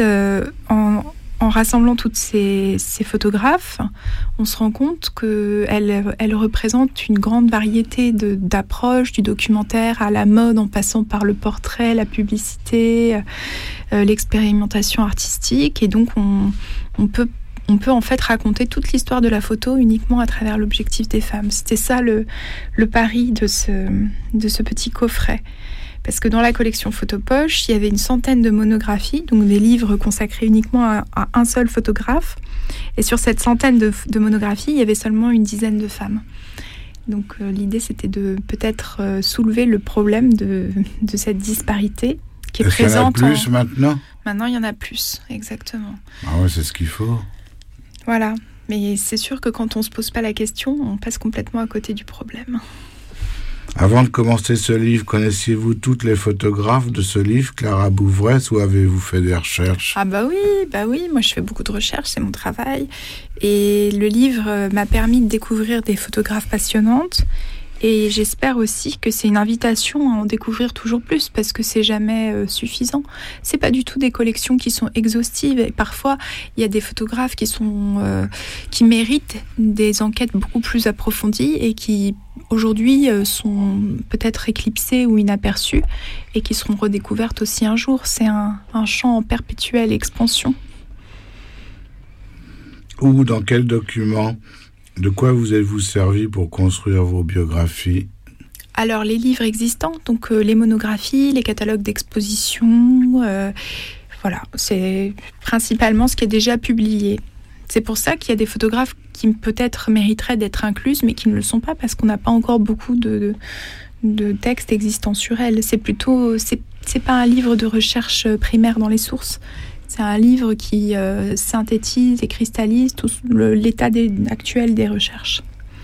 en rassemblant toutes ces photographes, on se rend compte qu'elles représentent une grande variété d'approches, du documentaire à la mode, en passant par le portrait, la publicité, l'expérimentation artistique. Et donc, on peut en fait raconter toute l'histoire de la photo uniquement à travers l'objectif des femmes. C'était ça le pari de ce petit coffret. Parce que dans la collection Photopoche, il y avait une centaine de monographies, donc des livres consacrés uniquement à un seul photographe. Et sur cette centaine de monographies, il y avait seulement une dizaine de femmes. Donc l'idée, c'était de peut-être soulever le problème de cette disparité qui est présente. Il y en a plus maintenant ? Maintenant, il y en a plus, exactement. Ah ouais, c'est ce qu'il faut. Voilà. Mais c'est sûr que quand on ne se pose pas la question, on passe complètement à côté du problème. Avant de commencer ce livre, connaissiez-vous toutes les photographes de ce livre, Clara Bouvresse, ou avez-vous fait des recherches ? Bah oui, moi je fais beaucoup de recherches, c'est mon travail. Et le livre m'a permis de découvrir des photographes passionnantes. Et j'espère aussi que c'est une invitation à en découvrir toujours plus, parce que c'est jamais suffisant. C'est pas du tout des collections qui sont exhaustives. Et parfois, il y a des photographes qui méritent des enquêtes beaucoup plus approfondies et qui aujourd'hui sont peut-être éclipsées ou inaperçues et qui seront redécouvertes aussi un jour. C'est un champ en perpétuelle expansion. Ou dans quel document ? De quoi vous êtes-vous servi pour construire vos biographies ? Alors, les livres existants, donc les monographies, les catalogues d'exposition, voilà, c'est principalement ce qui est déjà publié. C'est pour ça qu'il y a des photographes qui peut-être mériteraient d'être incluses, mais qui ne le sont pas, parce qu'on n'a pas encore beaucoup de textes existants sur elles. C'est pas un livre de recherche primaire dans les sources. C'est un livre qui synthétise et cristallise tout l'état actuel des recherches.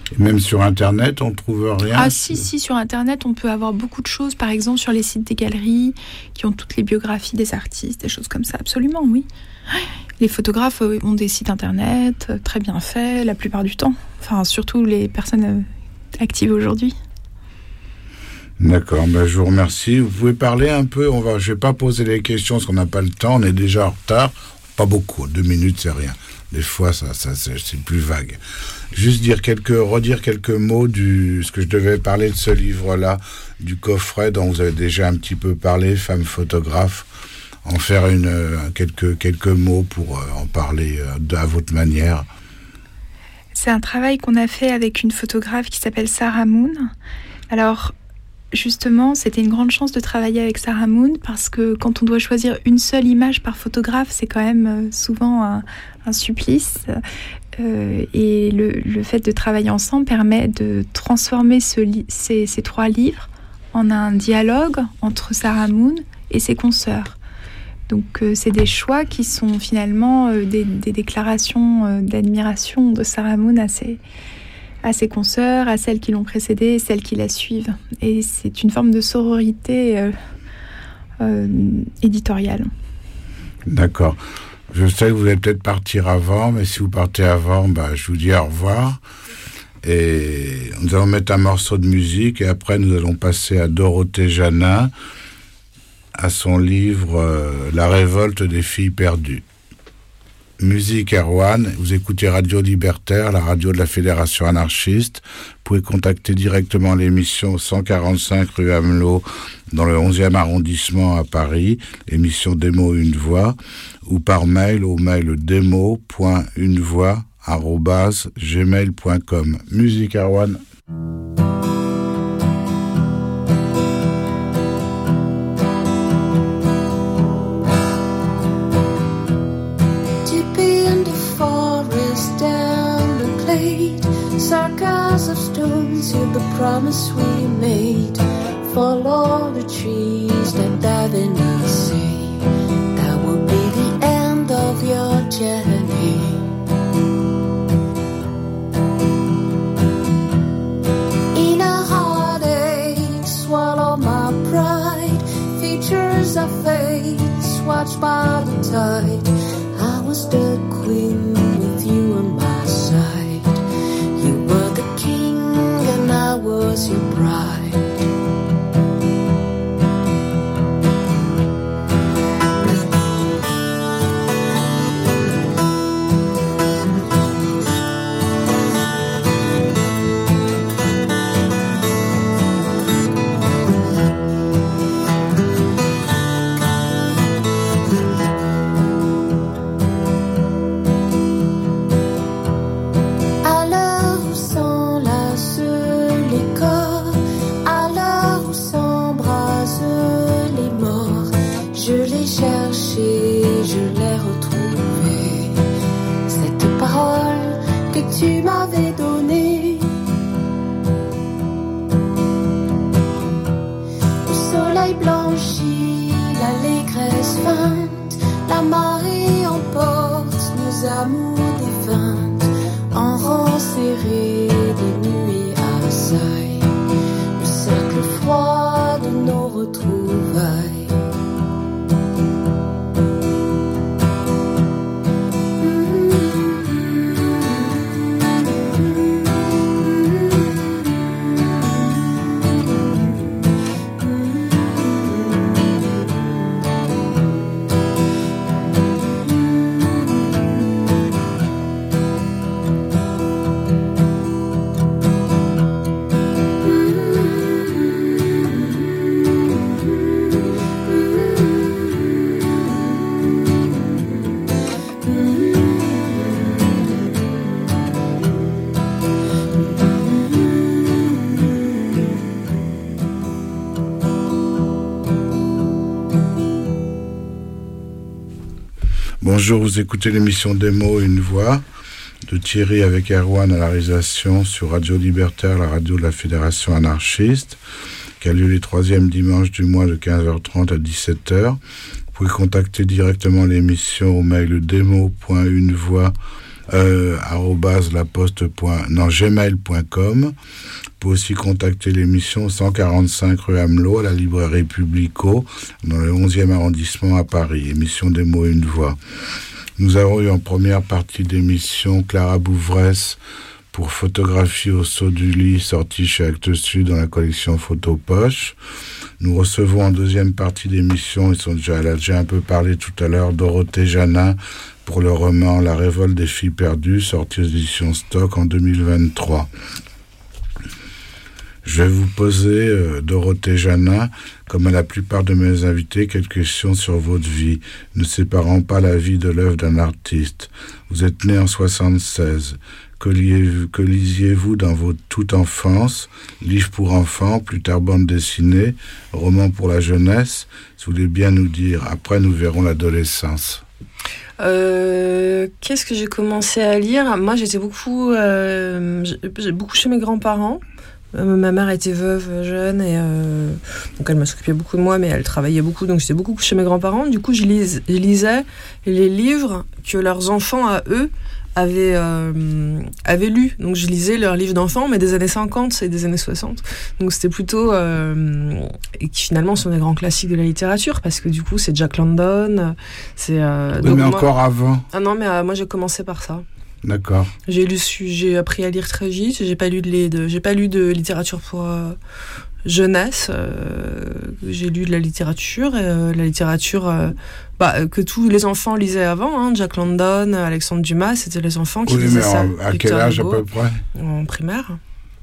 Et même sur Internet, on ne trouve rien? Ah si, sur Internet, on peut avoir beaucoup de choses. Par exemple, sur les sites des galeries qui ont toutes les biographies des artistes, des choses comme ça. Absolument, oui. Les photographes ont des sites Internet très bien faits, la plupart du temps. Enfin, surtout les personnes actives aujourd'hui. D'accord, je vous remercie. Vous pouvez parler un peu, je ne vais pas poser les questions parce qu'on n'a pas le temps, on est déjà en retard. Pas beaucoup, 2 minutes, c'est rien. Des fois, ça c'est plus vague. Juste redire quelques mots ce que je devais parler de ce livre-là, du coffret dont vous avez déjà un petit peu parlé, Femme photographe. En faire quelques mots pour en parler à votre manière. C'est un travail qu'on a fait avec une photographe qui s'appelle Sarah Moon. Alors, justement, c'était une grande chance de travailler avec Sarah Moon parce que quand on doit choisir une seule image par photographe, c'est quand même souvent un supplice. Et le fait de travailler ensemble permet de transformer ces 3 livres en un dialogue entre Sarah Moon et ses consoeurs. Donc c'est des choix qui sont finalement des déclarations d'admiration de Sarah Moon à ses consoeurs, à celles qui l'ont précédée, celles qui la suivent. Et c'est une forme de sororité éditoriale. D'accord. Je sais que vous allez peut-être partir avant, mais si vous partez avant, je vous dis au revoir. Et nous allons mettre un morceau de musique et après nous allons passer à Dorothée Janin, à son livre La révolte des filles perdues. Musique Erwan, vous écoutez Radio Libertaire, la radio de la Fédération anarchiste. Vous pouvez contacter directement l'émission au 145 rue Amelot dans le 11e arrondissement à Paris, l'émission Démo Une Voix, ou par mail au mail demo.unevoix@gmail.com. Musique Erwan. Circles of stones hear the promise we made. Follow the trees that dive in the sea. That will be the end of your journey. In a heartache, swallow my pride. Features of fate, watched by the tide. I was the queen with you on my side. You were the king and I was your bride. Tu m'avais donné. Le soleil blanchit, l'allégresse feinte, la marée emporte nos amours défuntes, en rang serré des nuées à Versailles, le cercle froid de nos retrouvailles. Bonjour, vous écoutez l'émission Démo Une Voix de Thierry avec Erwan à la réalisation sur Radio Libertaire, la radio de la Fédération anarchiste, qui a lieu les 3e dimanches du mois de 15h30 à 17h. Vous pouvez contacter directement l'émission au mail demo.unevoix gmail.com. Vous pouvez aussi contacter l'émission 145 rue Amelot à la librairie Publico dans le 11e arrondissement à Paris. Émission des mots et une voix. Nous avons eu en première partie d'émission Clara Bouvresse pour Photographie au saut du lit, sortie chez Actes Sud dans la collection Photo Poche. Nous recevons en deuxième partie d'émission, elle a déjà un peu parlé tout à l'heure, Dorothée Janin pour le roman La révolte des filles perdues, sorti aux éditions Stock en 2023. Je vais vous poser, Dorothée Janin, comme à la plupart de mes invités, quelques questions sur votre vie, ne séparant pas la vie de l'œuvre d'un artiste. Vous êtes né en 1976. Que lisiez-vous dans votre toute enfance? Livres pour enfants, plus tard bande dessinée, romans pour la jeunesse. Si vous voulez bien nous dire, après nous verrons l'adolescence. Qu'est-ce que j'ai commencé à lire? Moi, j'ai beaucoup chez mes grands-parents. Ma mère était veuve jeune et donc elle s'occupait beaucoup de moi, mais elle travaillait beaucoup, donc j'étais beaucoup chez mes grands-parents. Du coup, je lisais les livres que leurs enfants à eux avaient lu. Donc je lisais leurs livres d'enfants, mais des années 50 et des années 60. Donc c'était plutôt et qui finalement sont des grands classiques de la littérature, parce que du coup c'est Jack London, c'est oui, mais encore avant. Ah non, mais moi j'ai commencé par ça. D'accord. J'ai appris à lire très vite. J'ai pas lu de littérature pour jeunesse. J'ai lu de la littérature, que tous les enfants lisaient avant. Hein. Jack London, Alexandre Dumas, c'était les enfants qui lisaient ça. À quel âge à peu près? En primaire.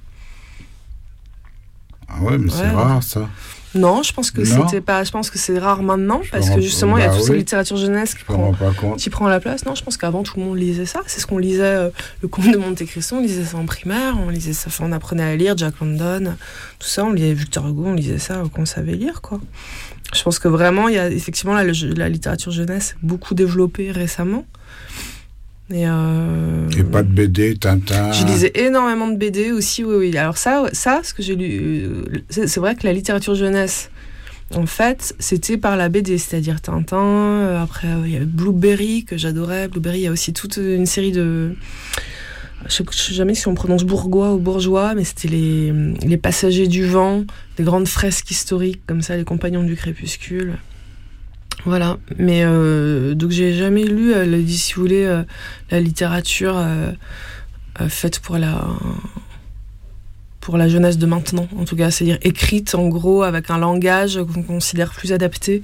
Ah ouais, mais c'est rare ça. Non, je pense que c'était pas. Je pense que c'est rare maintenant, parce que justement il y a toute cette littérature jeunesse qui prend la place. Non, je pense qu'avant tout le monde lisait ça. C'est ce qu'on lisait. Le Comte de Monte Cristo, on lisait ça en primaire. On lisait ça. Enfin, on apprenait à lire Jack London, tout ça. On lisait Victor Hugo, on lisait ça quand on savait lire, quoi. Je pense que vraiment il y a effectivement la littérature jeunesse beaucoup développée récemment. Et pas de BD, Tintin. Je lisais énormément de BD aussi, oui. Alors ça, ce que j'ai lu, c'est vrai que la littérature jeunesse, en fait, c'était par la BD, c'est-à-dire Tintin. Après, il y avait Blueberry que j'adorais. Blueberry, il y a aussi toute une série de. Je sais jamais si on prononce bourgeois ou bourgeois, mais c'était les Passagers du vent, des grandes fresques historiques comme ça, les Compagnons du crépuscule. Voilà, mais donc j'ai jamais lu, si vous voulez, la littérature faite pour la jeunesse de maintenant, en tout cas, c'est-à-dire écrite en gros avec un langage qu'on considère plus adapté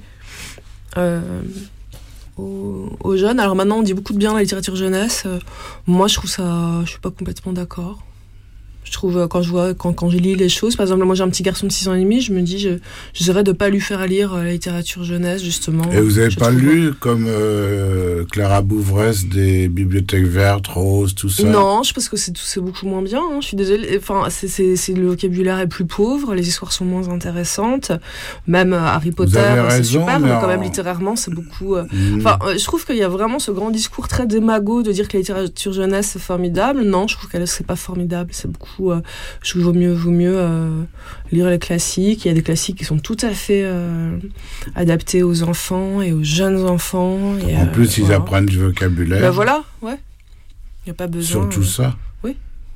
aux jeunes. Alors maintenant on dit beaucoup de bien la littérature jeunesse, moi je suis pas complètement d'accord. Je trouve, quand je lis les choses, par exemple, moi j'ai un petit garçon de 6 ans et demi, je me dis, j'essaierais de pas lui faire lire la littérature jeunesse, justement. Et vous avez pas lu, comme Clara Bouvresse, des bibliothèques vertes, roses, tout ça? Non, je pense que c'est beaucoup moins bien, hein. Je suis désolée. Enfin, le vocabulaire est plus pauvre, les histoires sont moins intéressantes. Même Harry Potter, c'est super, mais quand même, littérairement, c'est beaucoup... Enfin, je trouve qu'il y a vraiment ce grand discours très démago de dire que la littérature jeunesse, c'est formidable. Non, je trouve qu'elle, c'est pas formidable, c'est beaucoup... je trouve qu'il vaut mieux lire les classiques. Il y a des classiques qui sont tout à fait adaptés aux enfants et aux jeunes enfants. Et, en plus, ils apprennent du vocabulaire. Ben voilà, ouais. Il n'y a pas besoin... Sur tout ça. Oui.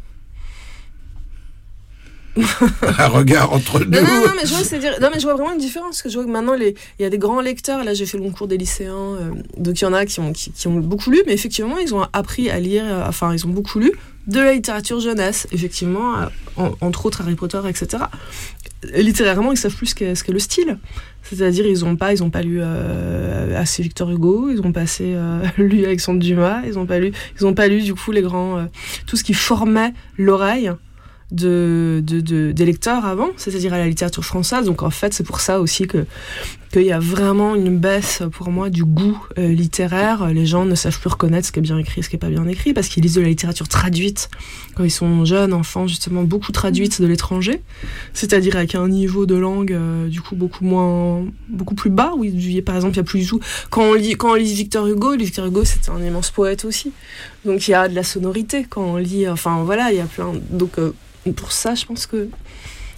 Un regard entre nous. Non, mais je vois vraiment une différence, parce que je vois que maintenant il y a des grands lecteurs. Là, j'ai fait le concours des lycéens, donc il y en a qui ont beaucoup lu, mais effectivement, ils ont appris à lire. Enfin, ils ont beaucoup lu de la littérature jeunesse, effectivement, entre autres Harry Potter, etc. Littérairement, ils savent plus ce qu'est le style. C'est-à-dire, ils ont pas lu assez Victor Hugo, ils ont pas assez lu Alexandre Dumas, ils ont pas lu du coup les grands tout ce qui formait l'oreille des lecteurs avant, c'est-à-dire à la littérature française. Donc en fait, c'est pour ça aussi qu'il y a vraiment une baisse pour moi du goût littéraire. Les gens ne savent plus reconnaître ce qui est bien écrit, ce qui est pas bien écrit, parce qu'ils lisent de la littérature traduite quand ils sont jeunes, enfants, justement, beaucoup traduite de l'étranger, c'est-à-dire avec un niveau de langue du coup beaucoup plus bas. Oui, par exemple, il y a plus du tout. Quand on lit Victor Hugo, c'est un immense poète aussi. Donc il y a de la sonorité quand on lit. Enfin voilà, il y a plein. Donc pour ça, je pense que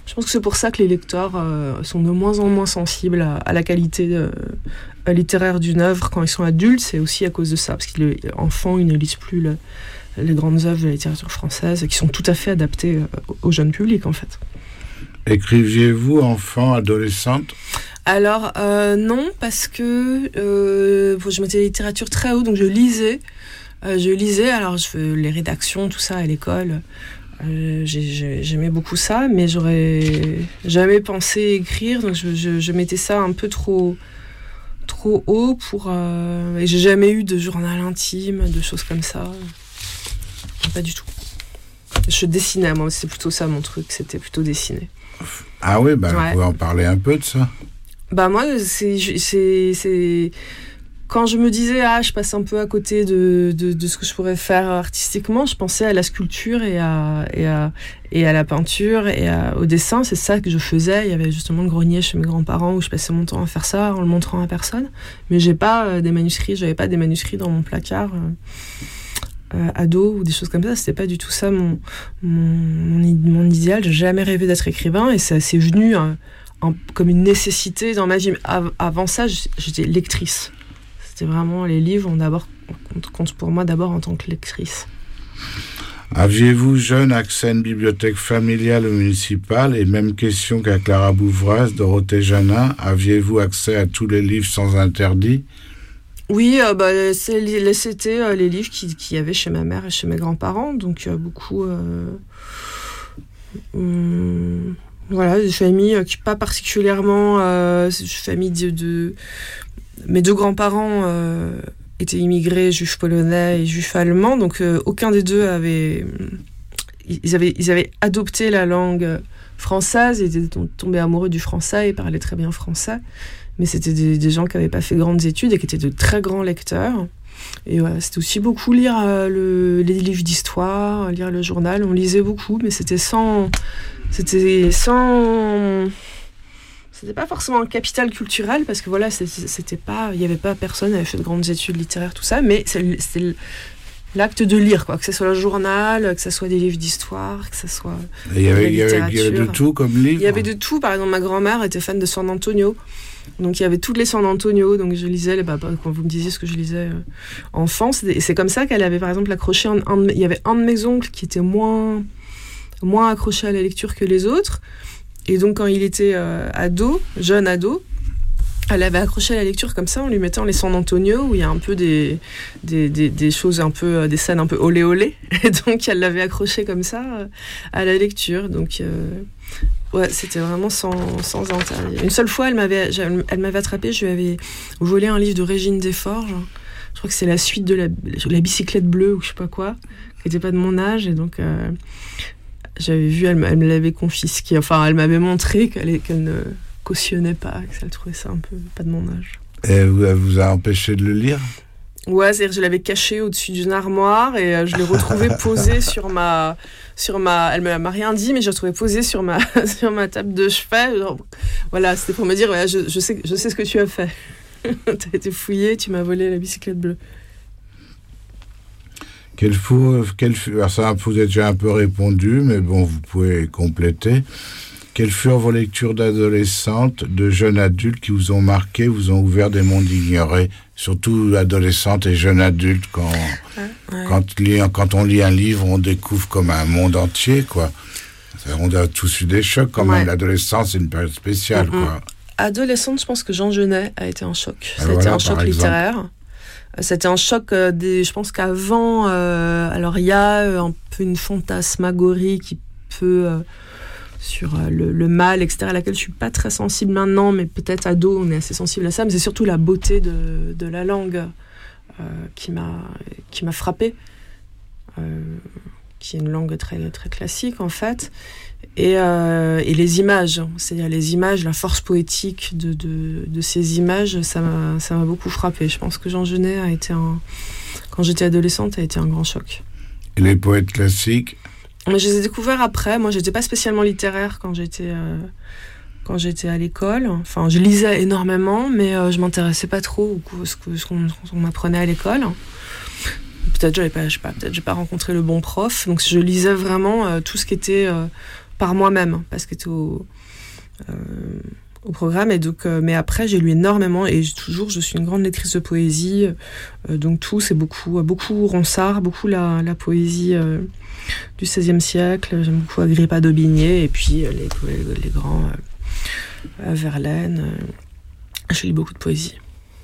Je pense que c'est pour ça que les lecteurs sont de moins en moins sensibles à la qualité littéraire d'une œuvre quand ils sont adultes. C'est aussi à cause de ça, parce qu'enfants, ils ne lisent plus les grandes œuvres de la littérature française qui sont tout à fait adaptées au jeune public, en fait. Écriviez-vous enfant, adolescente ? Alors, non, parce que je mettais la littérature très haut, donc je lisais. Alors les rédactions, tout ça à l'école, j'aimais beaucoup ça, mais j'aurais jamais pensé écrire, donc je mettais ça un peu trop haut et j'ai jamais eu de journal intime, de choses comme ça. Pas du tout. Je dessinais, moi, c'est plutôt ça mon truc, c'était plutôt dessiner. Ah oui, vous pouvez en parler un peu de ça. Moi, c'est quand je me disais je passe un peu à côté de ce que je pourrais faire artistiquement, je pensais à la sculpture et à la peinture et au dessin. C'est ça que je faisais. Il y avait justement le grenier chez mes grands-parents où je passais mon temps à faire ça en le montrant à personne. Mais j'avais pas des manuscrits dans mon placard ado ou des choses comme ça. C'était pas du tout ça mon idéal. J'ai jamais rêvé d'être écrivain et c'est venu comme une nécessité dans ma vie. Avant ça, j'étais lectrice. C'était vraiment, les livres comptent pour moi d'abord en tant que lectrice. Aviez-vous jeune accès à une bibliothèque familiale ou municipale? Et même question qu'à Clara Bouvraz, Dorothée Janin, aviez-vous accès à tous les livres sans interdit? Oui, c'était les livres qu'il y avait chez ma mère et chez mes grands-parents, donc beaucoup... voilà, des familles qui pas particulièrement... famille de mes deux grands-parents étaient immigrés, juifs polonais et juifs allemands, donc aucun des deux avait... Ils avaient adopté la langue française, ils étaient tombés amoureux du français et parlaient très bien français. Mais c'était des gens qui n'avaient pas fait grandes études et qui étaient de très grands lecteurs. Et voilà, c'était aussi beaucoup lire les livres d'histoire, lire le journal. On lisait beaucoup, mais c'était pas forcément un capital culturel, parce que voilà, c'était pas, il y avait pas personne qui avait fait de grandes études littéraires, tout ça, mais c'était l'acte de lire, quoi, que ce soit le journal, que ce soit des livres d'histoire, que ce soit il y avait de tout comme livre. Il y avait de tout. Par exemple, ma grand-mère était fan de San Antonio. Donc il y avait toutes les San Antonio, donc je lisais quand vous me disiez ce que je lisais enfant, et c'est comme ça qu'elle avait par exemple accroché il y avait un de mes oncles qui était moins accroché à la lecture que les autres, et donc quand il était jeune ado, elle avait accroché à la lecture comme ça en lui mettant les San Antonio où il y a un peu des choses un peu, des scènes un peu olé olé, et donc elle l'avait accroché comme ça à la lecture, donc ouais, c'était vraiment sans interdit. Une seule fois, elle m'avait attrapée, je lui avais volé un livre de Régine Desforges. Je crois que c'est la suite de la bicyclette bleue ou je sais pas quoi, qui n'était pas de mon âge, et donc j'avais vu, elle me l'avait confisqué. Enfin, elle m'avait montré qu'elle ne cautionnait pas, qu'elle trouvait ça un peu pas de mon âge. Et elle vous a empêché de le lire? Ouais, c'est-à-dire que je l'avais caché au-dessus d'une armoire et je l'ai retrouvé posé sur ma... Elle m'a rien dit, mais je l'ai retrouvé posé sur ma table de chevet. Genre, voilà, c'était pour me dire, ouais, je sais ce que tu as fait. T'as été fouillé, tu m'as volé la bicyclette bleue. Alors ça, vous avez déjà un peu répondu, mais bon, vous pouvez compléter. Quelles furent vos lectures d'adolescentes, de jeunes adultes qui vous ont marqué, vous ont ouvert des mondes ignorés, surtout adolescentes et jeunes adultes, quand on lit un livre, on découvre comme un monde entier, quoi. On a tous eu des chocs quand même. L'adolescence, c'est une période spéciale, quoi. Adolescente, je pense que Jean Genet a été un choc. Ça a été un choc littéraire. C'était un choc, je pense qu'avant, alors il y a un peu une fantasmagorie qui peut... sur le mal, etc., à laquelle je suis pas très sensible maintenant, mais peut-être ado, on est assez sensible à ça, mais c'est surtout la beauté de la langue qui m'a frappée, qui est une langue très, très classique, en fait, et les images, c'est-à-dire les images, la force poétique de ces images, ça m'a beaucoup frappée. Je pense que Jean Genet quand j'étais adolescente, a été un grand choc. Et les poètes classiques? Mais je les ai découverts après. Moi, j'étais pas spécialement littéraire quand j'étais à l'école. Enfin, je lisais énormément, mais je m'intéressais pas trop à ce qu'on m'apprenait à l'école. Peut-être j'ai pas rencontré le bon prof. Donc, je lisais vraiment tout ce qui était par moi-même, parce qu'elle était au programme. Et donc, mais après, j'ai lu énormément, et je suis une grande lectrice de poésie. Donc tout, c'est beaucoup Ronsard, beaucoup la poésie du XVIe siècle. J'aime beaucoup Agrippa d'Aubigné, et puis les grands Verlaine. Je lis beaucoup de poésie.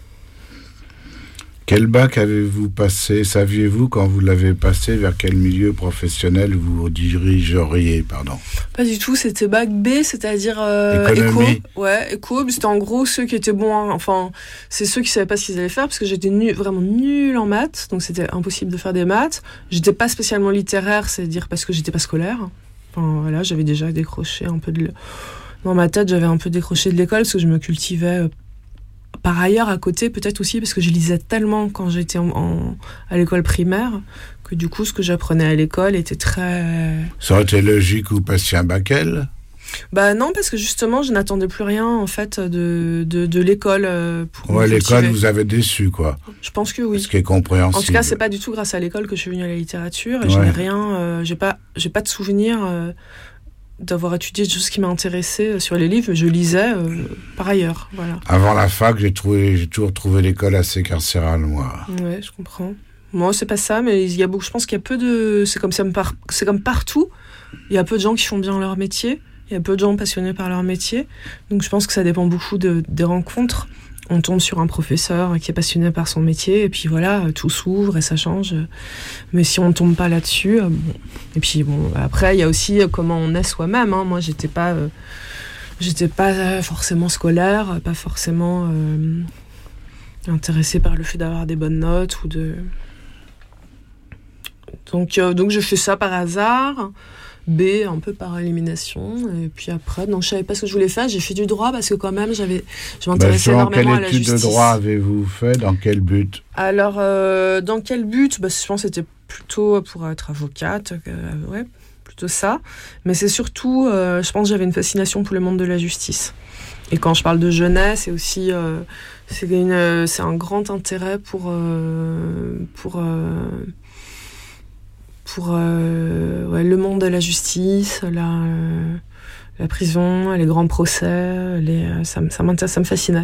Quel bac avez-vous passé? Saviez-vous quand vous l'avez passé vers quel milieu professionnel vous dirigeriez? Pas du tout, c'était bac B, c'est-à-dire économie. Éco. Ouais, éco, mais c'était en gros ceux qui étaient bons, enfin, c'est ceux qui savaient pas ce qu'ils allaient faire, parce que j'étais vraiment nulle en maths, donc c'était impossible de faire des maths. J'étais pas spécialement littéraire, c'est-à-dire parce que j'étais pas scolaire. Enfin, voilà, j'avais déjà décroché un peu dans ma tête, j'avais un peu décroché de l'école, parce que je me cultivais par ailleurs à côté, peut-être aussi parce que je lisais tellement quand j'étais à l'école primaire, que du coup ce que j'apprenais à l'école était très... Ça aurait été logique que vous passiez un bac L? Bah non, parce que justement je n'attendais plus rien en fait de l'école pour me l'école cultiver. vous avait déçu, quoi. Je pense que oui. Ce qui est compréhensible. En tout cas, c'est pas du tout grâce à l'école que je suis venue à la littérature, et je n'ai rien, j'ai pas de souvenir d'avoir étudié des choses qui m'intéressaient sur les livres. Je lisais par ailleurs, voilà. Avant la fac, j'ai toujours trouvé l'école assez carcérale, moi. Ouais, je comprends. Moi, c'est pas ça, mais je pense qu'il y a peu de... C'est comme partout. Il y a peu de gens qui font bien leur métier. Il y a peu de gens passionnés par leur métier. Donc, je pense que ça dépend beaucoup des rencontres. On tombe sur un professeur qui est passionné par son métier, et puis voilà, tout s'ouvre et ça change. Mais si on ne tombe pas là-dessus, bon. Et puis bon, après, il y a aussi comment on est soi-même. Hein. Moi, j'étais pas forcément scolaire, pas forcément intéressée par le fait d'avoir des bonnes notes ou de. Donc je fais ça par hasard. B, un peu par élimination, et puis après, donc je savais pas ce que je voulais faire. J'ai fait du droit parce que quand même, je m'intéressais énormément à la justice. Quelle étude de droit avez-vous fait? Dans quel but? Alors, dans quel but? Je pense que c'était plutôt pour être avocate, ouais, plutôt ça. Mais c'est surtout, je pense que j'avais une fascination pour le monde de la justice. Et quand je parle de jeunesse, c'est aussi, c'est un grand intérêt pour le monde de la justice, la prison, les grands procès, ça me fascinait.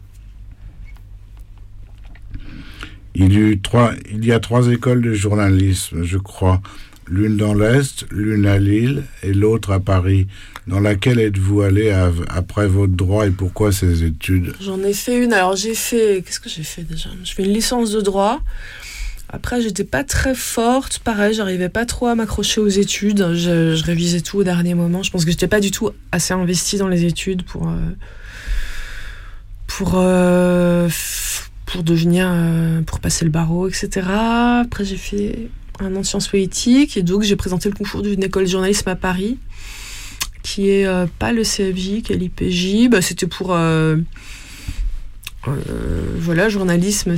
Il y a 3 écoles de journalisme, je crois. L'une dans l'Est, l'une à Lille et l'autre à Paris. Dans laquelle êtes-vous allé après votre droit, et pourquoi ces études? J'en ai fait une. Alors qu'est-ce que j'ai fait déjà? Je fais une licence de droit. Après, j'étais pas très forte. Pareil, j'arrivais pas trop à m'accrocher aux études. Je révisais tout au dernier moment. Je pense que j'étais pas du tout assez investie dans les études pour passer le barreau, etc. Après, j'ai fait un an de sciences politiques, et donc j'ai présenté le concours d'une école de journalisme à Paris, qui est pas le CFJ, qui est l'IPJ. Bah, c'était pour journalisme,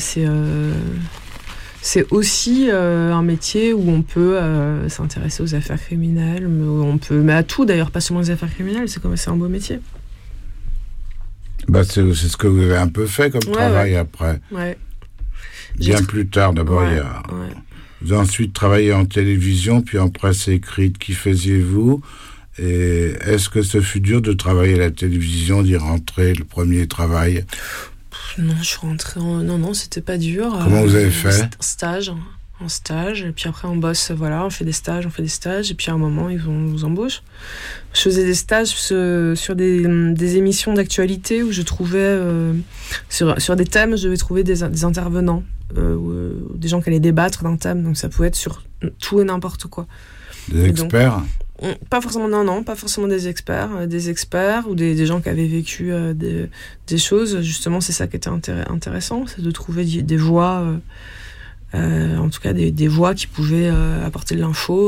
c'est aussi un métier où on peut s'intéresser aux affaires criminelles, mais à tout d'ailleurs, pas seulement les affaires criminelles. C'est un beau métier. Bah c'est ce que vous avez un peu fait comme travail après. Ouais. Bien plus tard, d'abord, vous avez ensuite travaillé en télévision, puis en presse écrite. Qui faisiez-vous? Et est-ce que ce fut dur de travailler à la télévision, d'y rentrer, le premier travail? Non, je suis rentrée Non, c'était pas dur. Comment vous avez fait? En stage, et puis après on bosse, on fait des stages, et puis à un moment ils vous embauchent. Je faisais des stages sur des émissions d'actualité où je trouvais, sur des thèmes, je devais trouver des intervenants, des gens qui allaient débattre d'un thème, donc ça pouvait être sur tout et n'importe quoi. Des experts? Pas forcément, pas forcément des experts ou des gens qui avaient vécu des choses. Justement, c'est ça qui était intéressant, c'est de trouver des voix, en tout cas des voix qui pouvaient apporter de l'info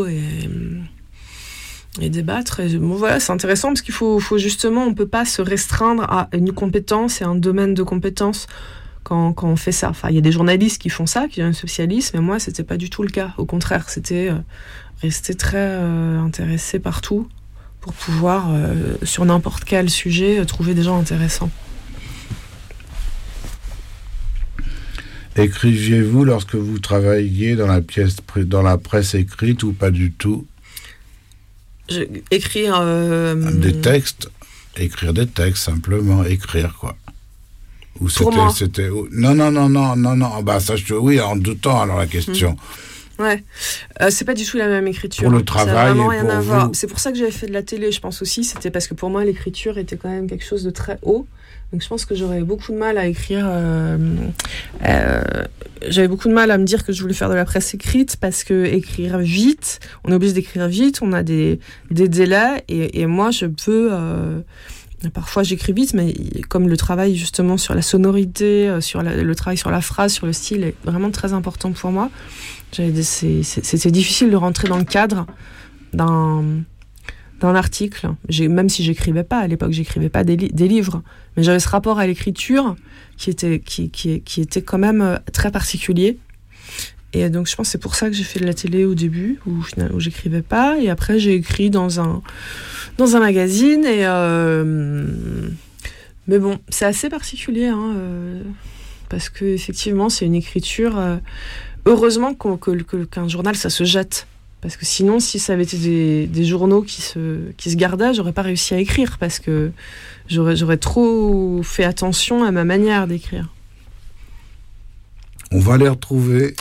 et débattre. Et bon, voilà, c'est intéressant parce qu'il faut justement, on peut pas se restreindre à une compétence et un domaine de compétence quand on fait ça. Enfin, il y a des journalistes qui font ça, qui ont un spécialisme, mais moi, c'était pas du tout le cas. Au contraire, c'était rester très intéressé partout pour pouvoir, sur n'importe quel sujet, trouver des gens intéressants. Écriviez-vous lorsque vous travailliez dans la presse écrite ou pas du tout? Écrire... Des textes, écrire des textes, simplement, écrire, quoi. Ou Pour moi. c'était... Non. Bah, ça, oui, en doutant, alors, la question. Ouais, c'est pas du tout la même écriture. Pour le Ça a travail vraiment et rien pour à voir. vous. C'est pour ça que j'avais fait de la télé, je pense aussi. C'était parce que pour moi, l'écriture était quand même quelque chose de très haut. Donc je pense que j'aurais beaucoup de mal à écrire. J'avais beaucoup de mal à me dire que je voulais faire de la presse écrite parce que écrire vite, on est obligé d'écrire vite, on a des délais et moi je peux. Parfois j'écris vite, mais comme le travail justement sur la sonorité, sur le travail sur la phrase, sur le style est vraiment très important pour moi. C'était difficile de rentrer dans le cadre d'un article. Même si j'écrivais pas, à l'époque j'écrivais pas des livres, mais j'avais ce rapport à l'écriture qui était quand même très particulier. Et donc je pense que c'est pour ça que j'ai fait de la télé au début, où j'écrivais pas, et après j'ai écrit dans un magazine, mais bon, c'est assez particulier, parce que effectivement c'est une écriture... Heureusement qu'un journal ça se jette, parce que sinon si ça avait été des journaux qui se gardaient, j'aurais pas réussi à écrire, parce que j'aurais trop fait attention à ma manière d'écrire. On va les retrouver.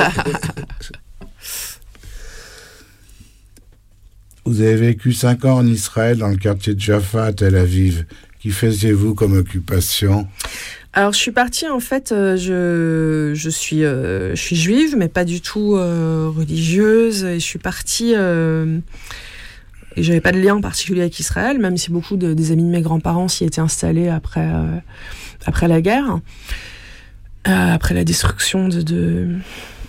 Vous avez vécu 5 ans en Israël, dans le quartier de Jaffa, à Tel Aviv. Qui faisiez-vous comme occupation ? Alors, je suis partie, en fait, je suis juive, mais pas du tout religieuse. Et je suis partie, et j'avais pas de lien particulier avec Israël, même si beaucoup des amis de mes grands-parents s'y étaient installés après la guerre, après la destruction de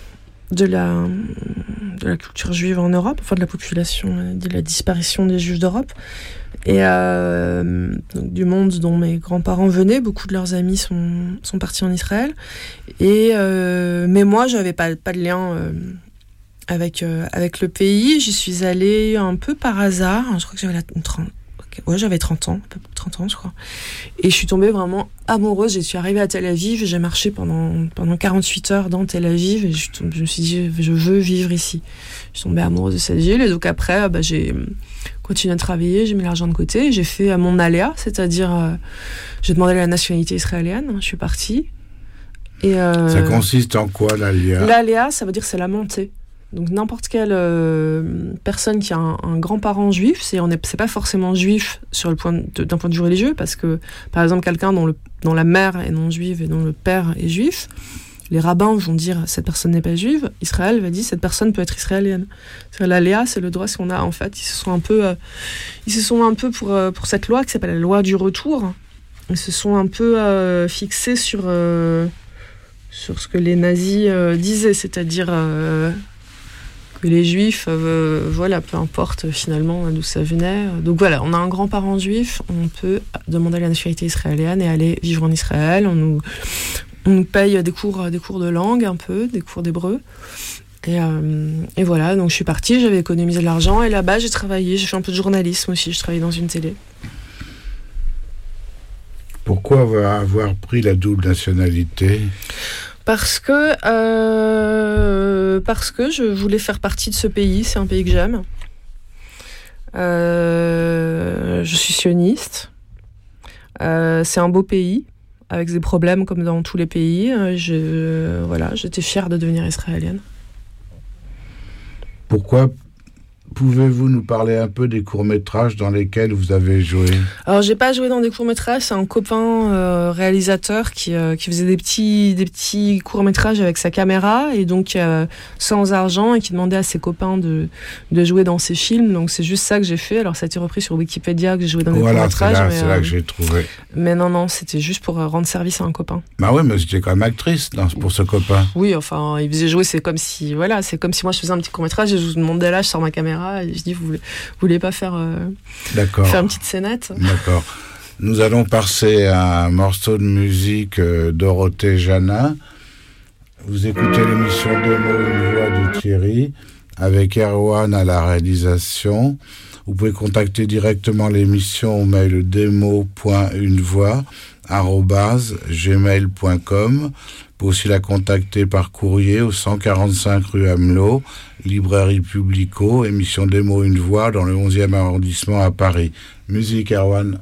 la culture juive en Europe, enfin de la population, de la disparition des juifs d'Europe. Et donc, du monde dont mes grands-parents venaient, beaucoup de leurs amis sont partis en Israël. Mais moi, j'avais pas de lien avec le pays. J'y suis allée un peu par hasard. Je crois que j'avais 30 ans, 30 ans, je crois. Et je suis tombée vraiment amoureuse. Je suis arrivée à Tel Aviv. J'ai marché pendant 48 heures dans Tel Aviv. Et je me suis dit, je veux vivre ici. Je suis tombée amoureuse de cette ville. Et donc après, j'ai continué à travailler. J'ai mis l'argent de côté. J'ai fait mon aléa, c'est-à-dire, j'ai demandé la nationalité israélienne. Je suis partie. Et, ça consiste en quoi, l'aléa ? L'aléa, ça veut dire c'est la montée. Donc n'importe quelle personne qui a un grand-parent juif, c'est pas forcément juif d'un point de vue religieux, parce que par exemple quelqu'un dont la mère est non juive et dont le père est juif, les rabbins vont dire cette personne n'est pas juive, Israël va dire cette personne peut être israélienne. L'aléa, c'est le droit qu'on a en fait. Ils se sont un peu pour cette loi qui s'appelle la loi du retour. Ils se sont un peu fixés sur ce que les nazis disaient, c'est-à-dire que les juifs, peu importe finalement d'où ça venait. Donc voilà, on a un grand-parent juif, on peut demander la nationalité israélienne et aller vivre en Israël. On nous paye des cours de langue un peu, des cours d'hébreu. Et voilà, donc je suis partie, j'avais économisé de l'argent et là-bas j'ai travaillé, j'ai fait un peu de journalisme aussi, je travaillais dans une télé. Pourquoi avoir pris la double nationalité ? Parce que je voulais faire partie de ce pays, c'est un pays que j'aime. Je suis sioniste. C'est un beau pays, avec des problèmes comme dans tous les pays. J'étais fière de devenir israélienne. Pourquoi ? Pouvez-vous nous parler un peu des courts-métrages dans lesquels vous avez joué ? Alors, j'ai pas joué dans des courts-métrages, c'est un copain réalisateur qui faisait des petits courts-métrages avec sa caméra et donc sans argent et qui demandait à ses copains de jouer dans ses films. Donc, c'est juste ça que j'ai fait. Alors, ça a été repris sur Wikipédia que j'ai joué dans des courts-métrages. C'est là que j'ai trouvé. Mais non, c'était juste pour rendre service à un copain. Bah ouais, mais c'était quand même actrice pour ce copain. Oui, enfin, il faisait jouer, c'est comme si moi je faisais un petit court-métrage et je vous demandais là, je sors ma caméra et je dis, vous voulez pas faire une petite scénette ? D'accord. Nous allons passer à un morceau de musique Dorothée Janin. Vous écoutez l'émission Deux mots, une voix de Thierry. avec Erwan à la réalisation. Vous pouvez contacter directement l'émission au mail demo.unevoix@gmail.com. Vous pouvez aussi la contacter par courrier au 145 rue Amelot, librairie Publico, émission Démo Une Voix dans le 11e arrondissement à Paris. Musique, Erwan.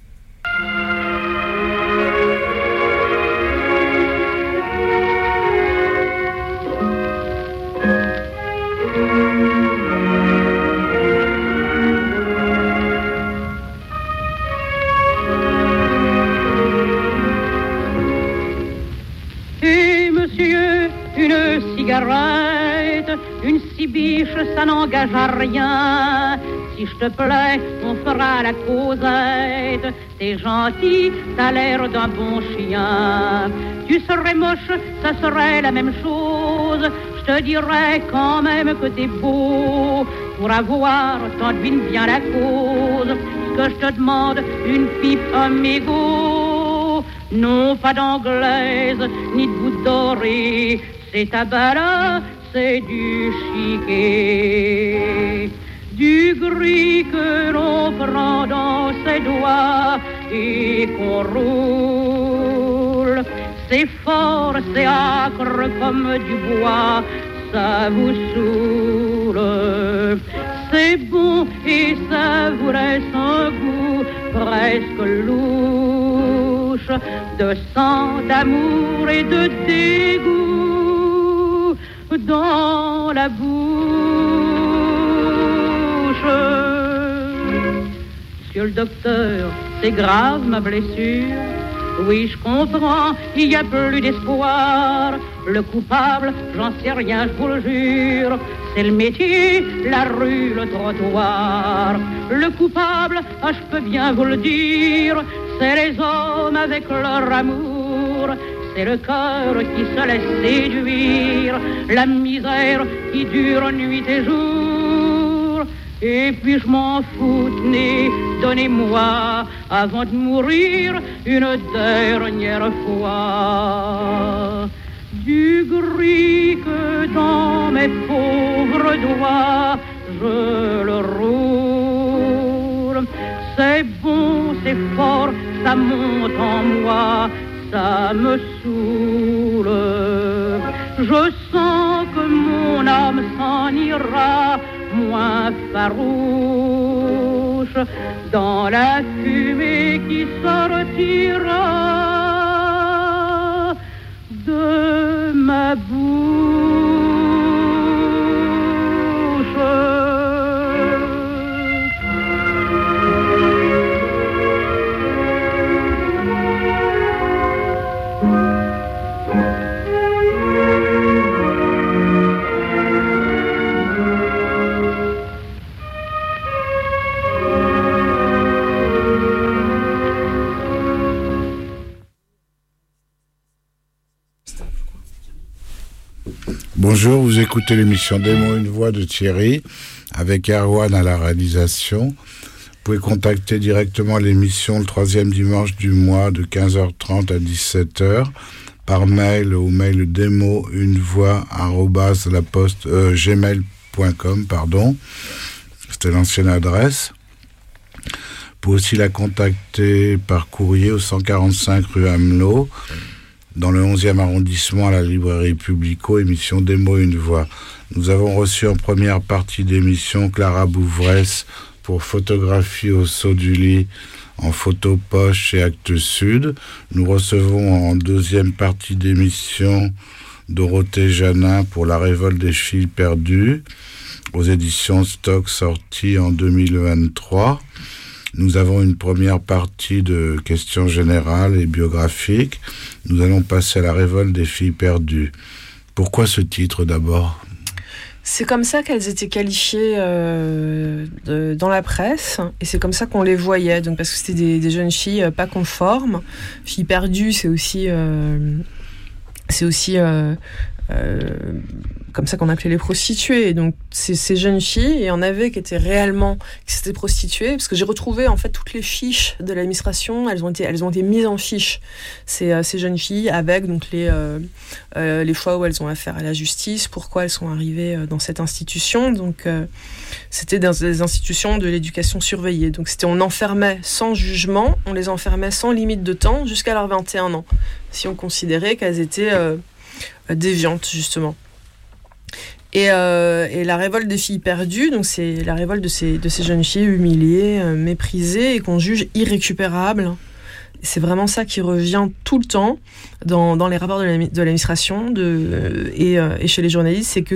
Une cibiche, ça n'engage à rien. Si je te plais, on fera la causette. T'es gentil, t'as l'air d'un bon chien. Tu serais moche, ça serait la même chose. Je te dirais quand même que t'es beau. Pour avoir, t'en devines bien la cause. Ce que je te demande, une pipe amigo. Non, pas d'anglaise, ni de goutte dorée. C'est ta balade, c'est du chiquet, du gris que l'on prend dans ses doigts et qu'on roule. C'est fort, c'est âcre comme du bois, ça vous saoule. C'est bon et ça vous laisse un goût presque louche, de sang, d'amour et de dégoût dans la bouche. Monsieur le docteur, c'est grave ma blessure. Oui, je comprends, il n'y a plus d'espoir. Le coupable, j'en sais rien, je vous le jure. C'est le métier, la rue, le trottoir. Le coupable, ah, je peux bien vous le dire, c'est les hommes avec leur amour. C'est le cœur qui se laisse séduire, la misère qui dure nuit et jour. Et puis je m'en fous, tenez, donnez-moi, avant de mourir, une dernière fois. Du gris que dans mes pauvres doigts, je le roule. C'est bon, c'est fort, ça monte en moi, ça me saoule. Je sens que mon âme s'en ira, moins farouche, dans la fumée qui sortira de ma bouche. Bonjour, vous écoutez l'émission Démo Une Voix de Thierry, avec Erwan à la réalisation. Vous pouvez contacter directement l'émission le 3e dimanche du mois de 15h30 à 17h par mail au mail demo-une-voix@gmail.com, pardon. C'était l'ancienne adresse. Vous pouvez aussi la contacter par courrier au 145 rue Amelot, dans le 11e arrondissement à la librairie Publico, émission Démo Une Voix. Nous avons reçu en première partie d'émission Clara Bouvresse pour Photographie au saut du lit en photo poche chez Actes Sud. Nous recevons en deuxième partie d'émission Dorothée Janin pour La Révolte des filles perdues aux éditions Stock, sortie en 2023. Nous avons une première partie de questions générales et biographiques. Nous allons passer à La Révolte des filles perdues. Pourquoi ce titre d'abord ? C'est comme ça qu'elles étaient qualifiées dans la presse, et c'est comme ça qu'on les voyait, donc parce que c'était des jeunes filles pas conformes. Filles perdues, c'est aussi comme ça qu'on appelait les prostituées. Et donc ces jeunes filles, il y en avait qui s'étaient prostituées, parce que j'ai retrouvé en fait toutes les fiches de l'administration, elles ont été mises en fiche, ces jeunes filles, avec donc les fois où elles ont affaire à la justice, pourquoi elles sont arrivées dans cette institution. Donc c'était dans des institutions de l'éducation surveillée. Donc on enfermait sans jugement, on les enfermait sans limite de temps jusqu'à leurs 21 ans, si on considérait qu'elles étaient déviantes, justement. Et la révolte des filles perdues, donc c'est la révolte de ces jeunes filles humiliées, méprisées et qu'on juge irrécupérables. Et c'est vraiment ça qui revient tout le temps dans les rapports de l'administration et chez les journalistes, c'est que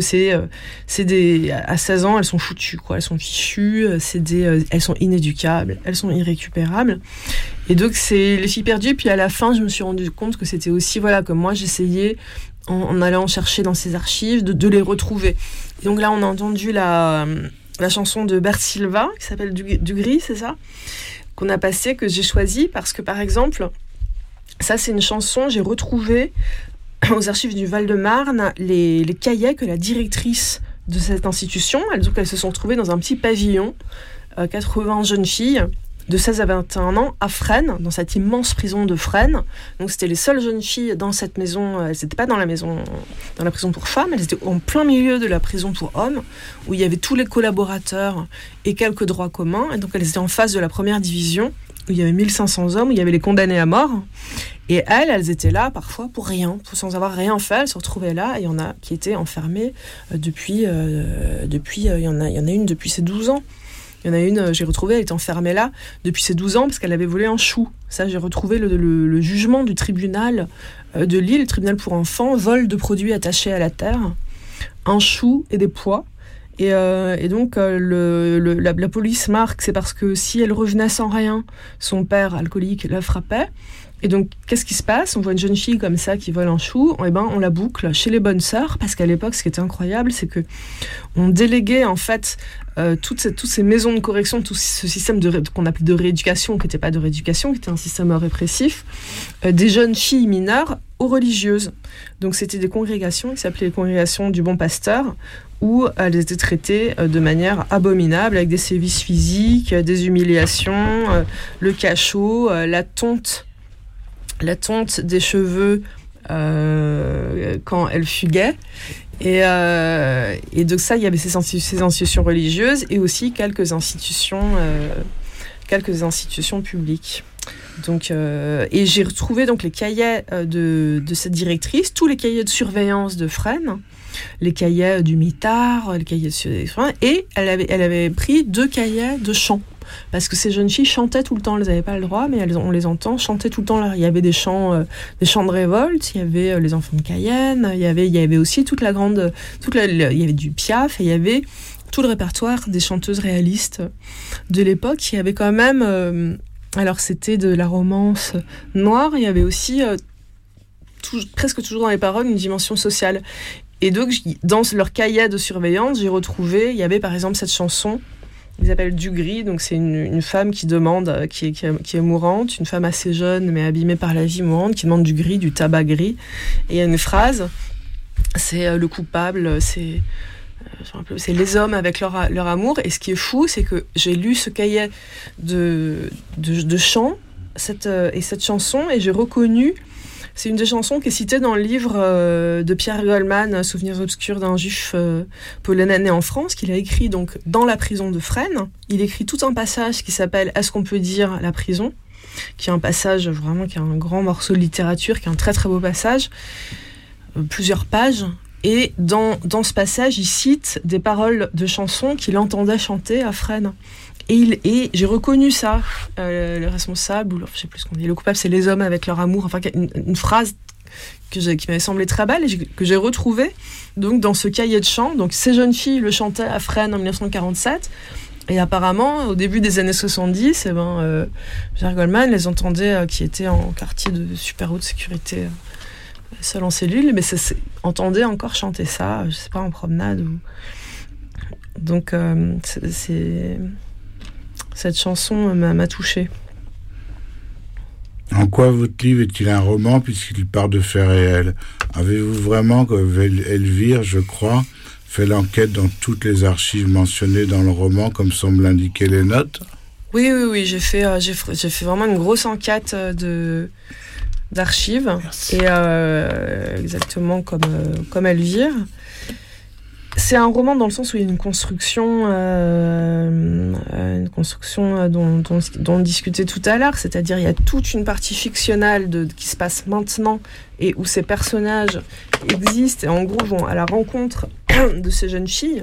à 16 ans, elles sont foutues, quoi. Elles sont fichues, elles sont inéducables, elles sont irrécupérables. Et donc c'est les filles perdues. Puis à la fin, je me suis rendu compte que c'était aussi, voilà, comme moi j'essayais, en allant chercher dans ces archives, de les retrouver. Et donc là, on a entendu la chanson de Bert Silva, qui s'appelle Du Gris, c'est ça ? Qu'on a passée, que j'ai choisie, parce que, par exemple, ça, c'est une chanson, j'ai retrouvé aux archives du Val-de-Marne les cahiers que la directrice de cette institution, elles se sont retrouvées dans un petit pavillon, 80 jeunes filles, de 16 à 21 ans, à Fresnes, dans cette immense prison de Fresnes. Donc c'était les seules jeunes filles dans cette maison. Elles n'étaient pas dans la prison pour femmes, elles étaient en plein milieu de la prison pour hommes, où il y avait tous les collaborateurs et quelques droits communs. Et donc elles étaient en face de la première division, où il y avait 1500 hommes, où il y avait les condamnés à mort. Et elles étaient là parfois pour rien, sans avoir rien fait. Elles se retrouvaient là, et il y en a qui étaient enfermées depuis il y en a une depuis ses 12 ans. Il y en a une, j'ai retrouvé, elle était enfermée là depuis ses 12 ans parce qu'elle avait volé un chou. Ça, j'ai retrouvé le jugement du tribunal de Lille, le tribunal pour enfants, vol de produits attachés à la terre, un chou et des pois. Et donc, la police marque, c'est parce que si elle revenait sans rien, son père alcoolique la frappait. Et donc, qu'est-ce qui se passe ? On voit une jeune fille comme ça qui vole un chou, et on la boucle chez les bonnes sœurs, parce qu'à l'époque, ce qui était incroyable, c'est que on déléguait en fait toutes ces maisons de correction, tout ce système qu'on appelait de rééducation, qui n'était pas de rééducation, qui était un système répressif, des jeunes filles mineures aux religieuses. Donc, c'était des congrégations qui s'appelaient les congrégations du Bon Pasteur, où elles étaient traitées de manière abominable, avec des sévices physiques, des humiliations, le cachot, la tonte des cheveux quand elle fuguait. Et donc ça, il y avait ces institutions religieuses et aussi quelques institutions publiques. Donc, et j'ai retrouvé donc les cahiers de cette directrice, tous les cahiers de surveillance de Fresnes, les cahiers du mitard, les cahiers de Fresnes, et elle avait pris 2 cahiers de chant. Parce que ces jeunes filles chantaient tout le temps, elles n'avaient pas le droit, mais on les entend chanter tout le temps. Il y avait des chants de révolte, il y avait les enfants de Cayenne, il y avait aussi il y avait du Piaf, et il y avait tout le répertoire des chanteuses réalistes de l'époque qui avait quand même, alors c'était de la romance noire, il y avait aussi presque toujours dans les paroles une dimension sociale. Et donc dans leur cahier de surveillance, j'ai retrouvé, il y avait par exemple cette chanson. Ils appellent Du Gris, donc c'est une femme qui demande, qui est mourante, une femme assez jeune mais abîmée par la vie mourante, qui demande du gris, du tabac gris. Et il y a une phrase, c'est le coupable, c'est les hommes avec leur amour. Et ce qui est fou, c'est que j'ai lu ce cahier de chant, cette chanson, et j'ai reconnu. C'est une des chansons qui est citée dans le livre de Pierre Goldman, Souvenirs obscurs d'un juif polonais né en France, qu'il a écrit donc dans la prison de Fresnes. Il écrit tout un passage qui s'appelle « Est-ce qu'on peut dire la prison ?», qui est un passage vraiment, qui est un grand morceau de littérature, qui est un très très beau passage, plusieurs pages. Et dans ce passage, il cite des paroles de chansons qu'il entendait chanter à Fresnes. Et j'ai reconnu ça, le responsable, ou je sais plus ce qu'on dit, le coupable, c'est les hommes avec leur amour, enfin une phrase qui m'avait semblé très belle et que j'ai retrouvée donc, dans ce cahier de chant. Donc ces jeunes filles le chantaient à Fresnes en 1947, et apparemment, au début des années 70, Pierre Goldman les entendait qui étaient en quartier de super haute sécurité, seul en cellule, mais entendait encore chanter ça, je sais pas, en promenade. Donc cette chanson m'a touchée. En quoi votre livre est-il un roman puisqu'il part de faits réels? Avez-vous vraiment, comme Elvire, je crois, fait l'enquête dans toutes les archives mentionnées dans le roman, comme semblent indiquer les notes? Oui, j'ai fait vraiment une grosse enquête d'archives. Merci. Et exactement comme Elvire. C'est un roman dans le sens où il y a une construction dont on discutait tout à l'heure, c'est-à-dire il y a toute une partie fictionnelle qui se passe maintenant et où ces personnages existent et en gros vont à la rencontre de ces jeunes filles,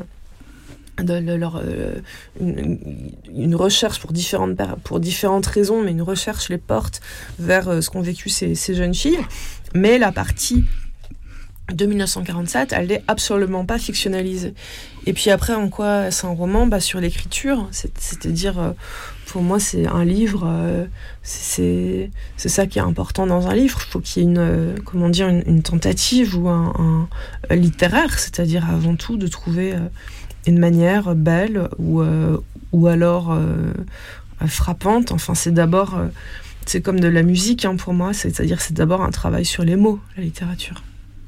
une recherche pour différentes raisons, mais une recherche les porte vers ce qu'ont vécu ces jeunes filles. Mais la partie de 1947, elle n'est absolument pas fictionnalisée. Et puis après, en quoi c'est un roman? Sur l'écriture, c'est-à-dire, pour moi, c'est un livre, c'est ça qui est important dans un livre. Il faut qu'il y ait une tentative ou un littéraire, c'est-à-dire avant tout de trouver une manière belle ou alors frappante. Enfin, c'est d'abord, c'est comme de la musique pour moi, c'est-à-dire c'est d'abord un travail sur les mots, la littérature.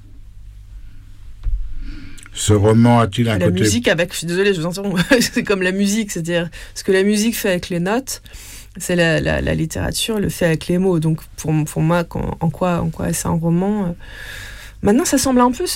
Ce roman a-t-il un côté... La musique je suis désolée, je vous interromps, c'est comme la musique, c'est-à-dire ce que la musique fait avec les notes, c'est la littérature le fait avec les mots. Donc pour moi, en quoi c'est un roman... Maintenant, ça semble un peu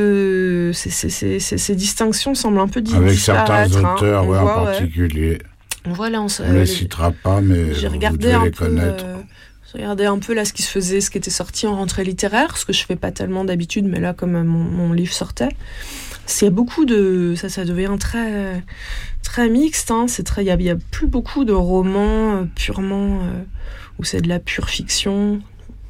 ces distinctions semblent un peu avec certains auteurs, en particulier. Voilà, on les citera pas, mais vous devez les connaître. J'ai regardé un peu là ce qui se faisait, ce qui était sorti en rentrée littéraire, ce que je fais pas tellement d'habitude, mais là comme mon livre sortait, c'est beaucoup de ça devient très très mixte. Il y a plus beaucoup de romans purement où c'est de la pure fiction.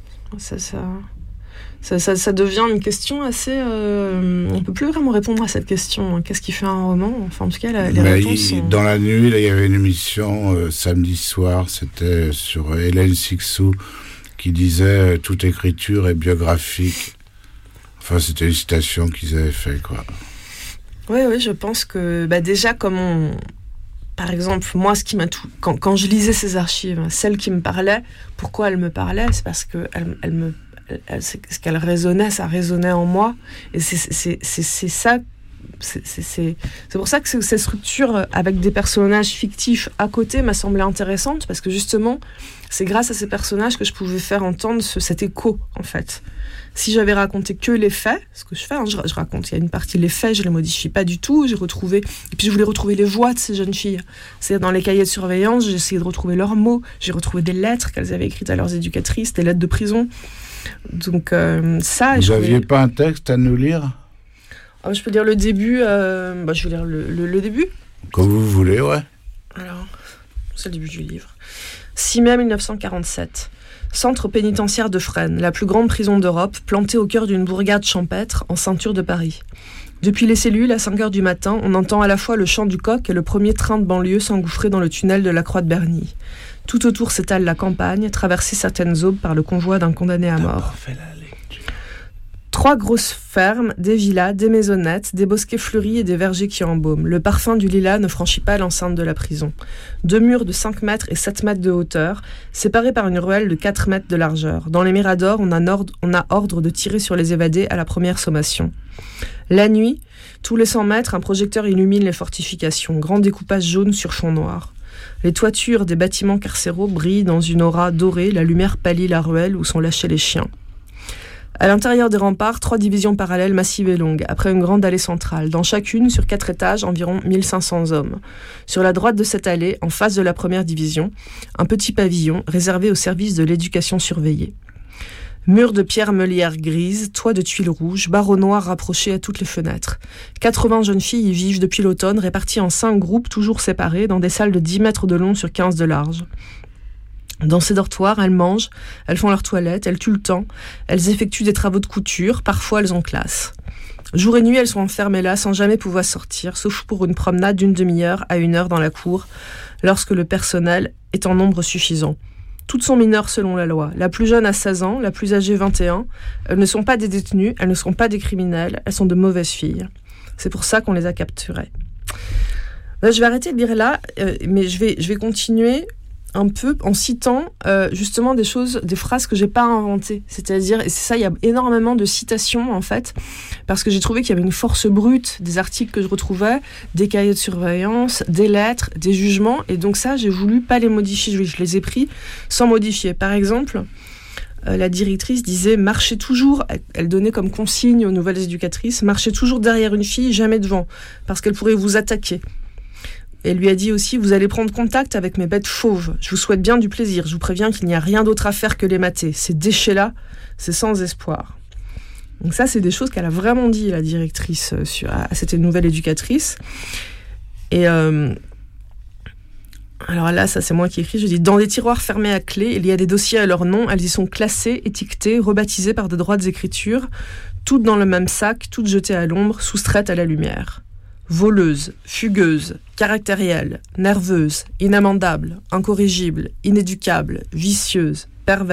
Ça devient une question assez... on peut plus vraiment répondre à cette question. Qu'est-ce qui fait un roman? Enfin, en tout cas, les réponses sont... Dans la nuit, là, il y avait une émission samedi soir, c'était sur Hélène Sixou, qui disait « Toute écriture est biographique ». Enfin, c'était une citation qu'ils avaient fait, quoi. Oui, je pense que déjà, par exemple, moi, ce qui m'a tout... Quand je lisais ces archives, celle qui me parlait, pourquoi elle me parlait? C'est parce qu'elle me... ce qu'elle résonnait, ça résonnait en moi, et c'est ça, c'est pour ça que cette structure avec des personnages fictifs à côté m'a semblé intéressante, parce que justement c'est grâce à ces personnages que je pouvais faire entendre cet écho en fait. Si j'avais raconté que les faits, ce que je fais, je raconte, il y a une partie les faits, je les modifie pas du tout, et puis je voulais retrouver les voix de ces jeunes filles. C'est dans les cahiers de surveillance, j'ai essayé de retrouver leurs mots, j'ai retrouvé des lettres qu'elles avaient écrites à leurs éducatrices, des lettres de prison. Donc ça... Vous n'aviez pas un texte à nous lire? Je peux lire le début. Je vais lire le début. Comme vous voulez, ouais. Alors, c'est le début du livre. 6 mai 1947. Centre pénitentiaire de Fresnes, la plus grande prison d'Europe, plantée au cœur d'une bourgade champêtre en ceinture de Paris. Depuis les cellules, à 5h du matin, on entend à la fois le chant du coq et le premier train de banlieue s'engouffrer dans le tunnel de la Croix de Berny. Tout autour s'étale la campagne, traversée certaines aubes par le convoi d'un condamné à mort. 3 grosses fermes, des villas, des maisonnettes, des bosquets fleuris et des vergers qui embaument. Le parfum du lilas ne franchit pas l'enceinte de la prison. 2 murs de 5 mètres et 7 mètres de hauteur, séparés par une ruelle de 4 mètres de largeur. Dans les miradors, on a ordre de tirer sur les évadés à la première sommation. La nuit, tous les 100 mètres, un projecteur illumine les fortifications, grand découpage jaune sur fond noir. Les toitures des bâtiments carcéraux brillent dans une aura dorée, la lumière pâlit la ruelle où sont lâchés les chiens. À l'intérieur des remparts, 3 divisions parallèles massives et longues, après une grande allée centrale. Dans chacune, sur 4 étages, environ 1500 hommes. Sur la droite de cette allée, en face de la première division, un petit pavillon réservé au service de l'éducation surveillée. Murs de pierre meulière grise, toits de tuiles rouges, barreaux noirs rapprochés à toutes les fenêtres. 80 jeunes filles y vivent depuis l'automne, réparties en 5 groupes toujours séparés, dans des salles de 10 mètres de long sur 15 de large. Dans ces dortoirs, elles mangent, elles font leur toilette, elles tuent le temps, elles effectuent des travaux de couture, parfois elles ont classe. Jour et nuit, elles sont enfermées là sans jamais pouvoir sortir, sauf pour une promenade d'une demi-heure à 1 heure dans la cour, lorsque le personnel est en nombre suffisant. Toutes sont mineures selon la loi. La plus jeune a 16 ans, la plus âgée 21. Elles ne sont pas des détenues, elles ne sont pas des criminels, elles sont de mauvaises filles. C'est pour ça qu'on les a capturées. Je vais arrêter de lire là, mais je vais continuer un peu en citant justement des phrases que j'ai pas inventées. C'est-à-dire, et c'est ça, il y a énormément de citations en fait, parce que j'ai trouvé qu'il y avait une force brute des articles que je retrouvais, des cahiers de surveillance, des lettres, des jugements, et donc ça, j'ai voulu pas les modifier, je les ai pris sans modifier. Par exemple, la directrice disait « Marchez toujours », elle donnait comme consigne aux nouvelles éducatrices « Marchez toujours derrière une fille, jamais devant, parce qu'elle pourrait vous attaquer ». Elle lui a dit aussi « Vous allez prendre contact avec mes bêtes fauves. Je vous souhaite bien du plaisir. Je vous préviens qu'il n'y a rien d'autre à faire que les mater. Ces déchets-là, c'est sans espoir. » Donc ça, c'est des choses qu'elle a vraiment dit, la directrice, à cette nouvelle éducatrice. Et alors là, ça c'est moi qui écris, je dis « Dans des tiroirs fermés à clé, il y a des dossiers à leur nom. Elles y sont classées, étiquetées, rebaptisées par de droites écritures, toutes dans le même sac, toutes jetées à l'ombre, soustraites à la lumière. Voleuse, fugueuse, caractérielle, nerveuse, inamendable, incorrigible, inéducable, vicieuse, perverse. »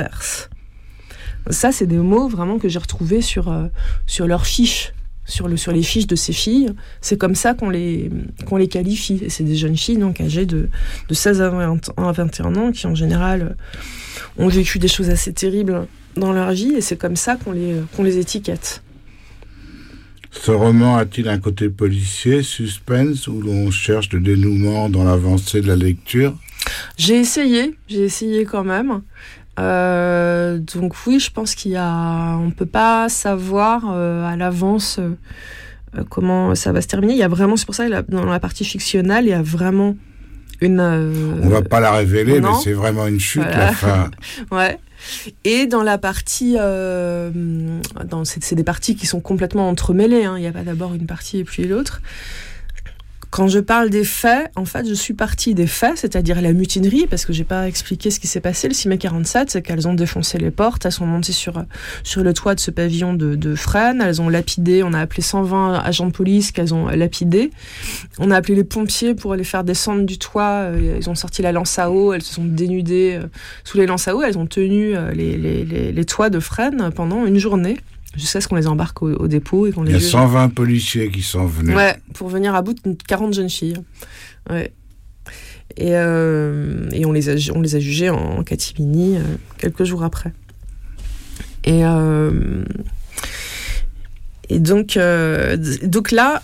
Ça, c'est des mots vraiment que j'ai retrouvés sur leurs fiches, sur les fiches de ces filles. C'est comme ça qu'on les qualifie. Et c'est des jeunes filles donc âgées de 16 à 21 ans qui, en général, ont vécu des choses assez terribles dans leur vie. Et c'est comme ça qu'on les étiquette. Ce roman a-t-il un côté policier, suspense, où l'on cherche le dénouement dans l'avancée de la lecture ? J'ai essayé quand même. Donc oui, je pense on peut pas savoir à l'avance comment ça va se terminer. Il y a vraiment, c'est pour ça que dans la partie fictionnelle, il y a vraiment une... On va pas la révéler, mais c'est vraiment une chute, voilà. La fin. Ouais. Et dans la partie, c'est des parties qui sont complètement entremêlées. Hein. Il n'y a pas d'abord une partie et puis l'autre. Quand je parle des faits, en fait, je suis partie des faits, c'est-à-dire la mutinerie, parce que j'ai pas expliqué ce qui s'est passé le 6 mai 47, c'est qu'elles ont défoncé les portes, elles sont montées sur le toit de ce pavillon de Fresnes, elles ont lapidé, on a appelé 120 agents de police qu'elles ont lapidé, on a appelé les pompiers pour les faire descendre du toit, ils ont sorti la lance à eau, elles se sont dénudées sous les lances à eau, elles ont tenu les toits de Fresnes pendant une journée. Jusqu'à ce qu'on les embarque au dépôt et qu'on les juge. Il y a 120 policiers qui sont venus. Ouais, pour venir à bout de 40 jeunes filles. Ouais. Et on les a jugées en catimini quelques jours après. Et donc là,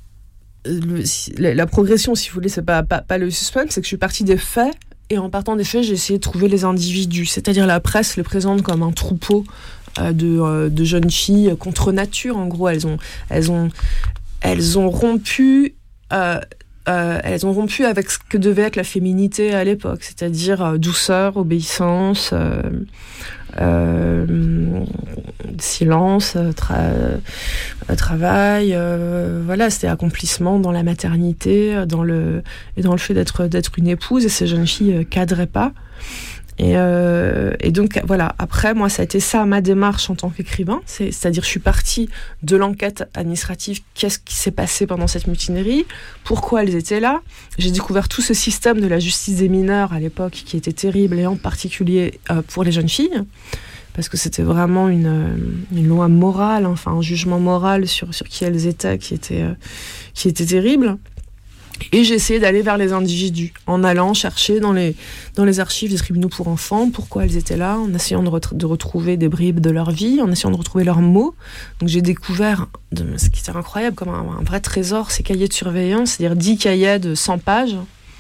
la progression, si vous voulez, c'est pas le suspense, c'est que je suis partie des faits. Et en partant des faits, j'ai essayé de trouver les individus. C'est-à-dire la presse les présente comme un troupeau de jeunes filles contre nature. En gros, elles ont rompu avec ce que devait être la féminité à l'époque, c'est-à-dire douceur, obéissance, silence, travail, voilà, c'était accomplissement dans la maternité, dans le fait d'être une épouse, et ces jeunes filles cadraient pas. Et donc voilà, après moi ça a été ça ma démarche en tant qu'écrivain, c'est-à-dire je suis partie de l'enquête administrative, qu'est-ce qui s'est passé pendant cette mutinerie, pourquoi elles étaient là. J'ai découvert tout ce système de la justice des mineurs à l'époque qui était terrible, et en particulier pour les jeunes filles, parce que c'était vraiment une loi morale, enfin un jugement moral sur qui elles étaient qui était terrible. Et j'ai essayé d'aller vers les individus, en allant chercher dans les archives des tribunaux pour enfants, pourquoi elles étaient là, en essayant de retrouver des bribes de leur vie, en essayant de retrouver leurs mots. Donc j'ai découvert, ce qui était incroyable, comme un vrai trésor, ces cahiers de surveillance, c'est-à-dire 10 cahiers de 100 pages,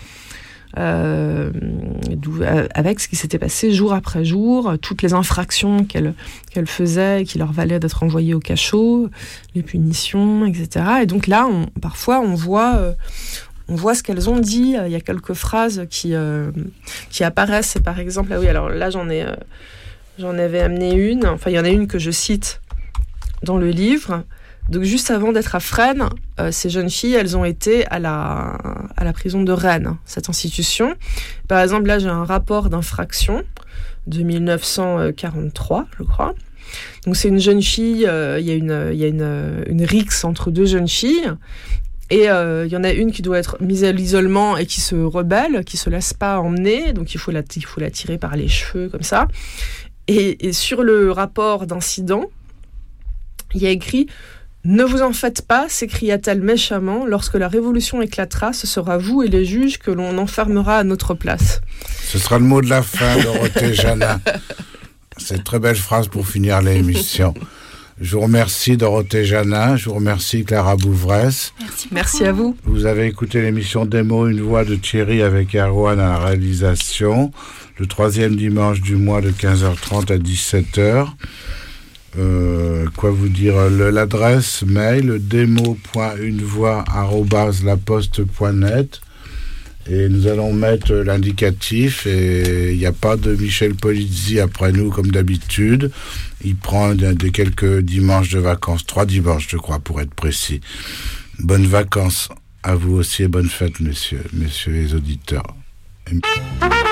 avec ce qui s'était passé jour après jour, toutes les infractions qu'elles faisaient, qui leur valaient d'être envoyées au cachot, les punitions, etc. Et donc là, parfois, on voit ce qu'elles ont dit. Il y a quelques phrases qui apparaissent. Par exemple, oui, alors là, j'en avais amené une. Enfin, il y en a une que je cite dans le livre. Donc, juste avant d'être à Fresnes, ces jeunes filles, elles ont été à la prison de Rennes, cette institution. Par exemple, là, j'ai un rapport d'infraction de 1943, je crois. Donc, c'est une jeune fille. Il y a une rixe entre deux jeunes filles. Et il y en a une qui doit être mise à l'isolement et qui se rebelle, qui se laisse pas emmener, donc il faut la tirer par les cheveux comme ça. Et sur le rapport d'incident, il y a écrit Ne vous en faites pas, s'écria-t-elle méchamment, lorsque la révolution éclatera, ce sera vous et les juges que l'on enfermera à notre place. Ce sera le mot de la fin, Dorothée Janin. C'est une très belle phrase pour finir l'émission. Je vous remercie Dorothée Janin, je vous remercie Clara Bouvresse. Merci à vous. Vous avez écouté l'émission Des mots, une voix de Thierry avec Erwan à la réalisation, le 3e dimanche du mois de 15h30 à 17h. Quoi vous dire, l'adresse mail demo.unevoix@laposte.net. Et nous allons mettre l'indicatif, et il n'y a pas de Michel Polizzi après nous comme d'habitude. Il prend des quelques dimanches de vacances, 3 dimanches je crois pour être précis. Bonnes vacances à vous aussi et bonnes fêtes messieurs les auditeurs.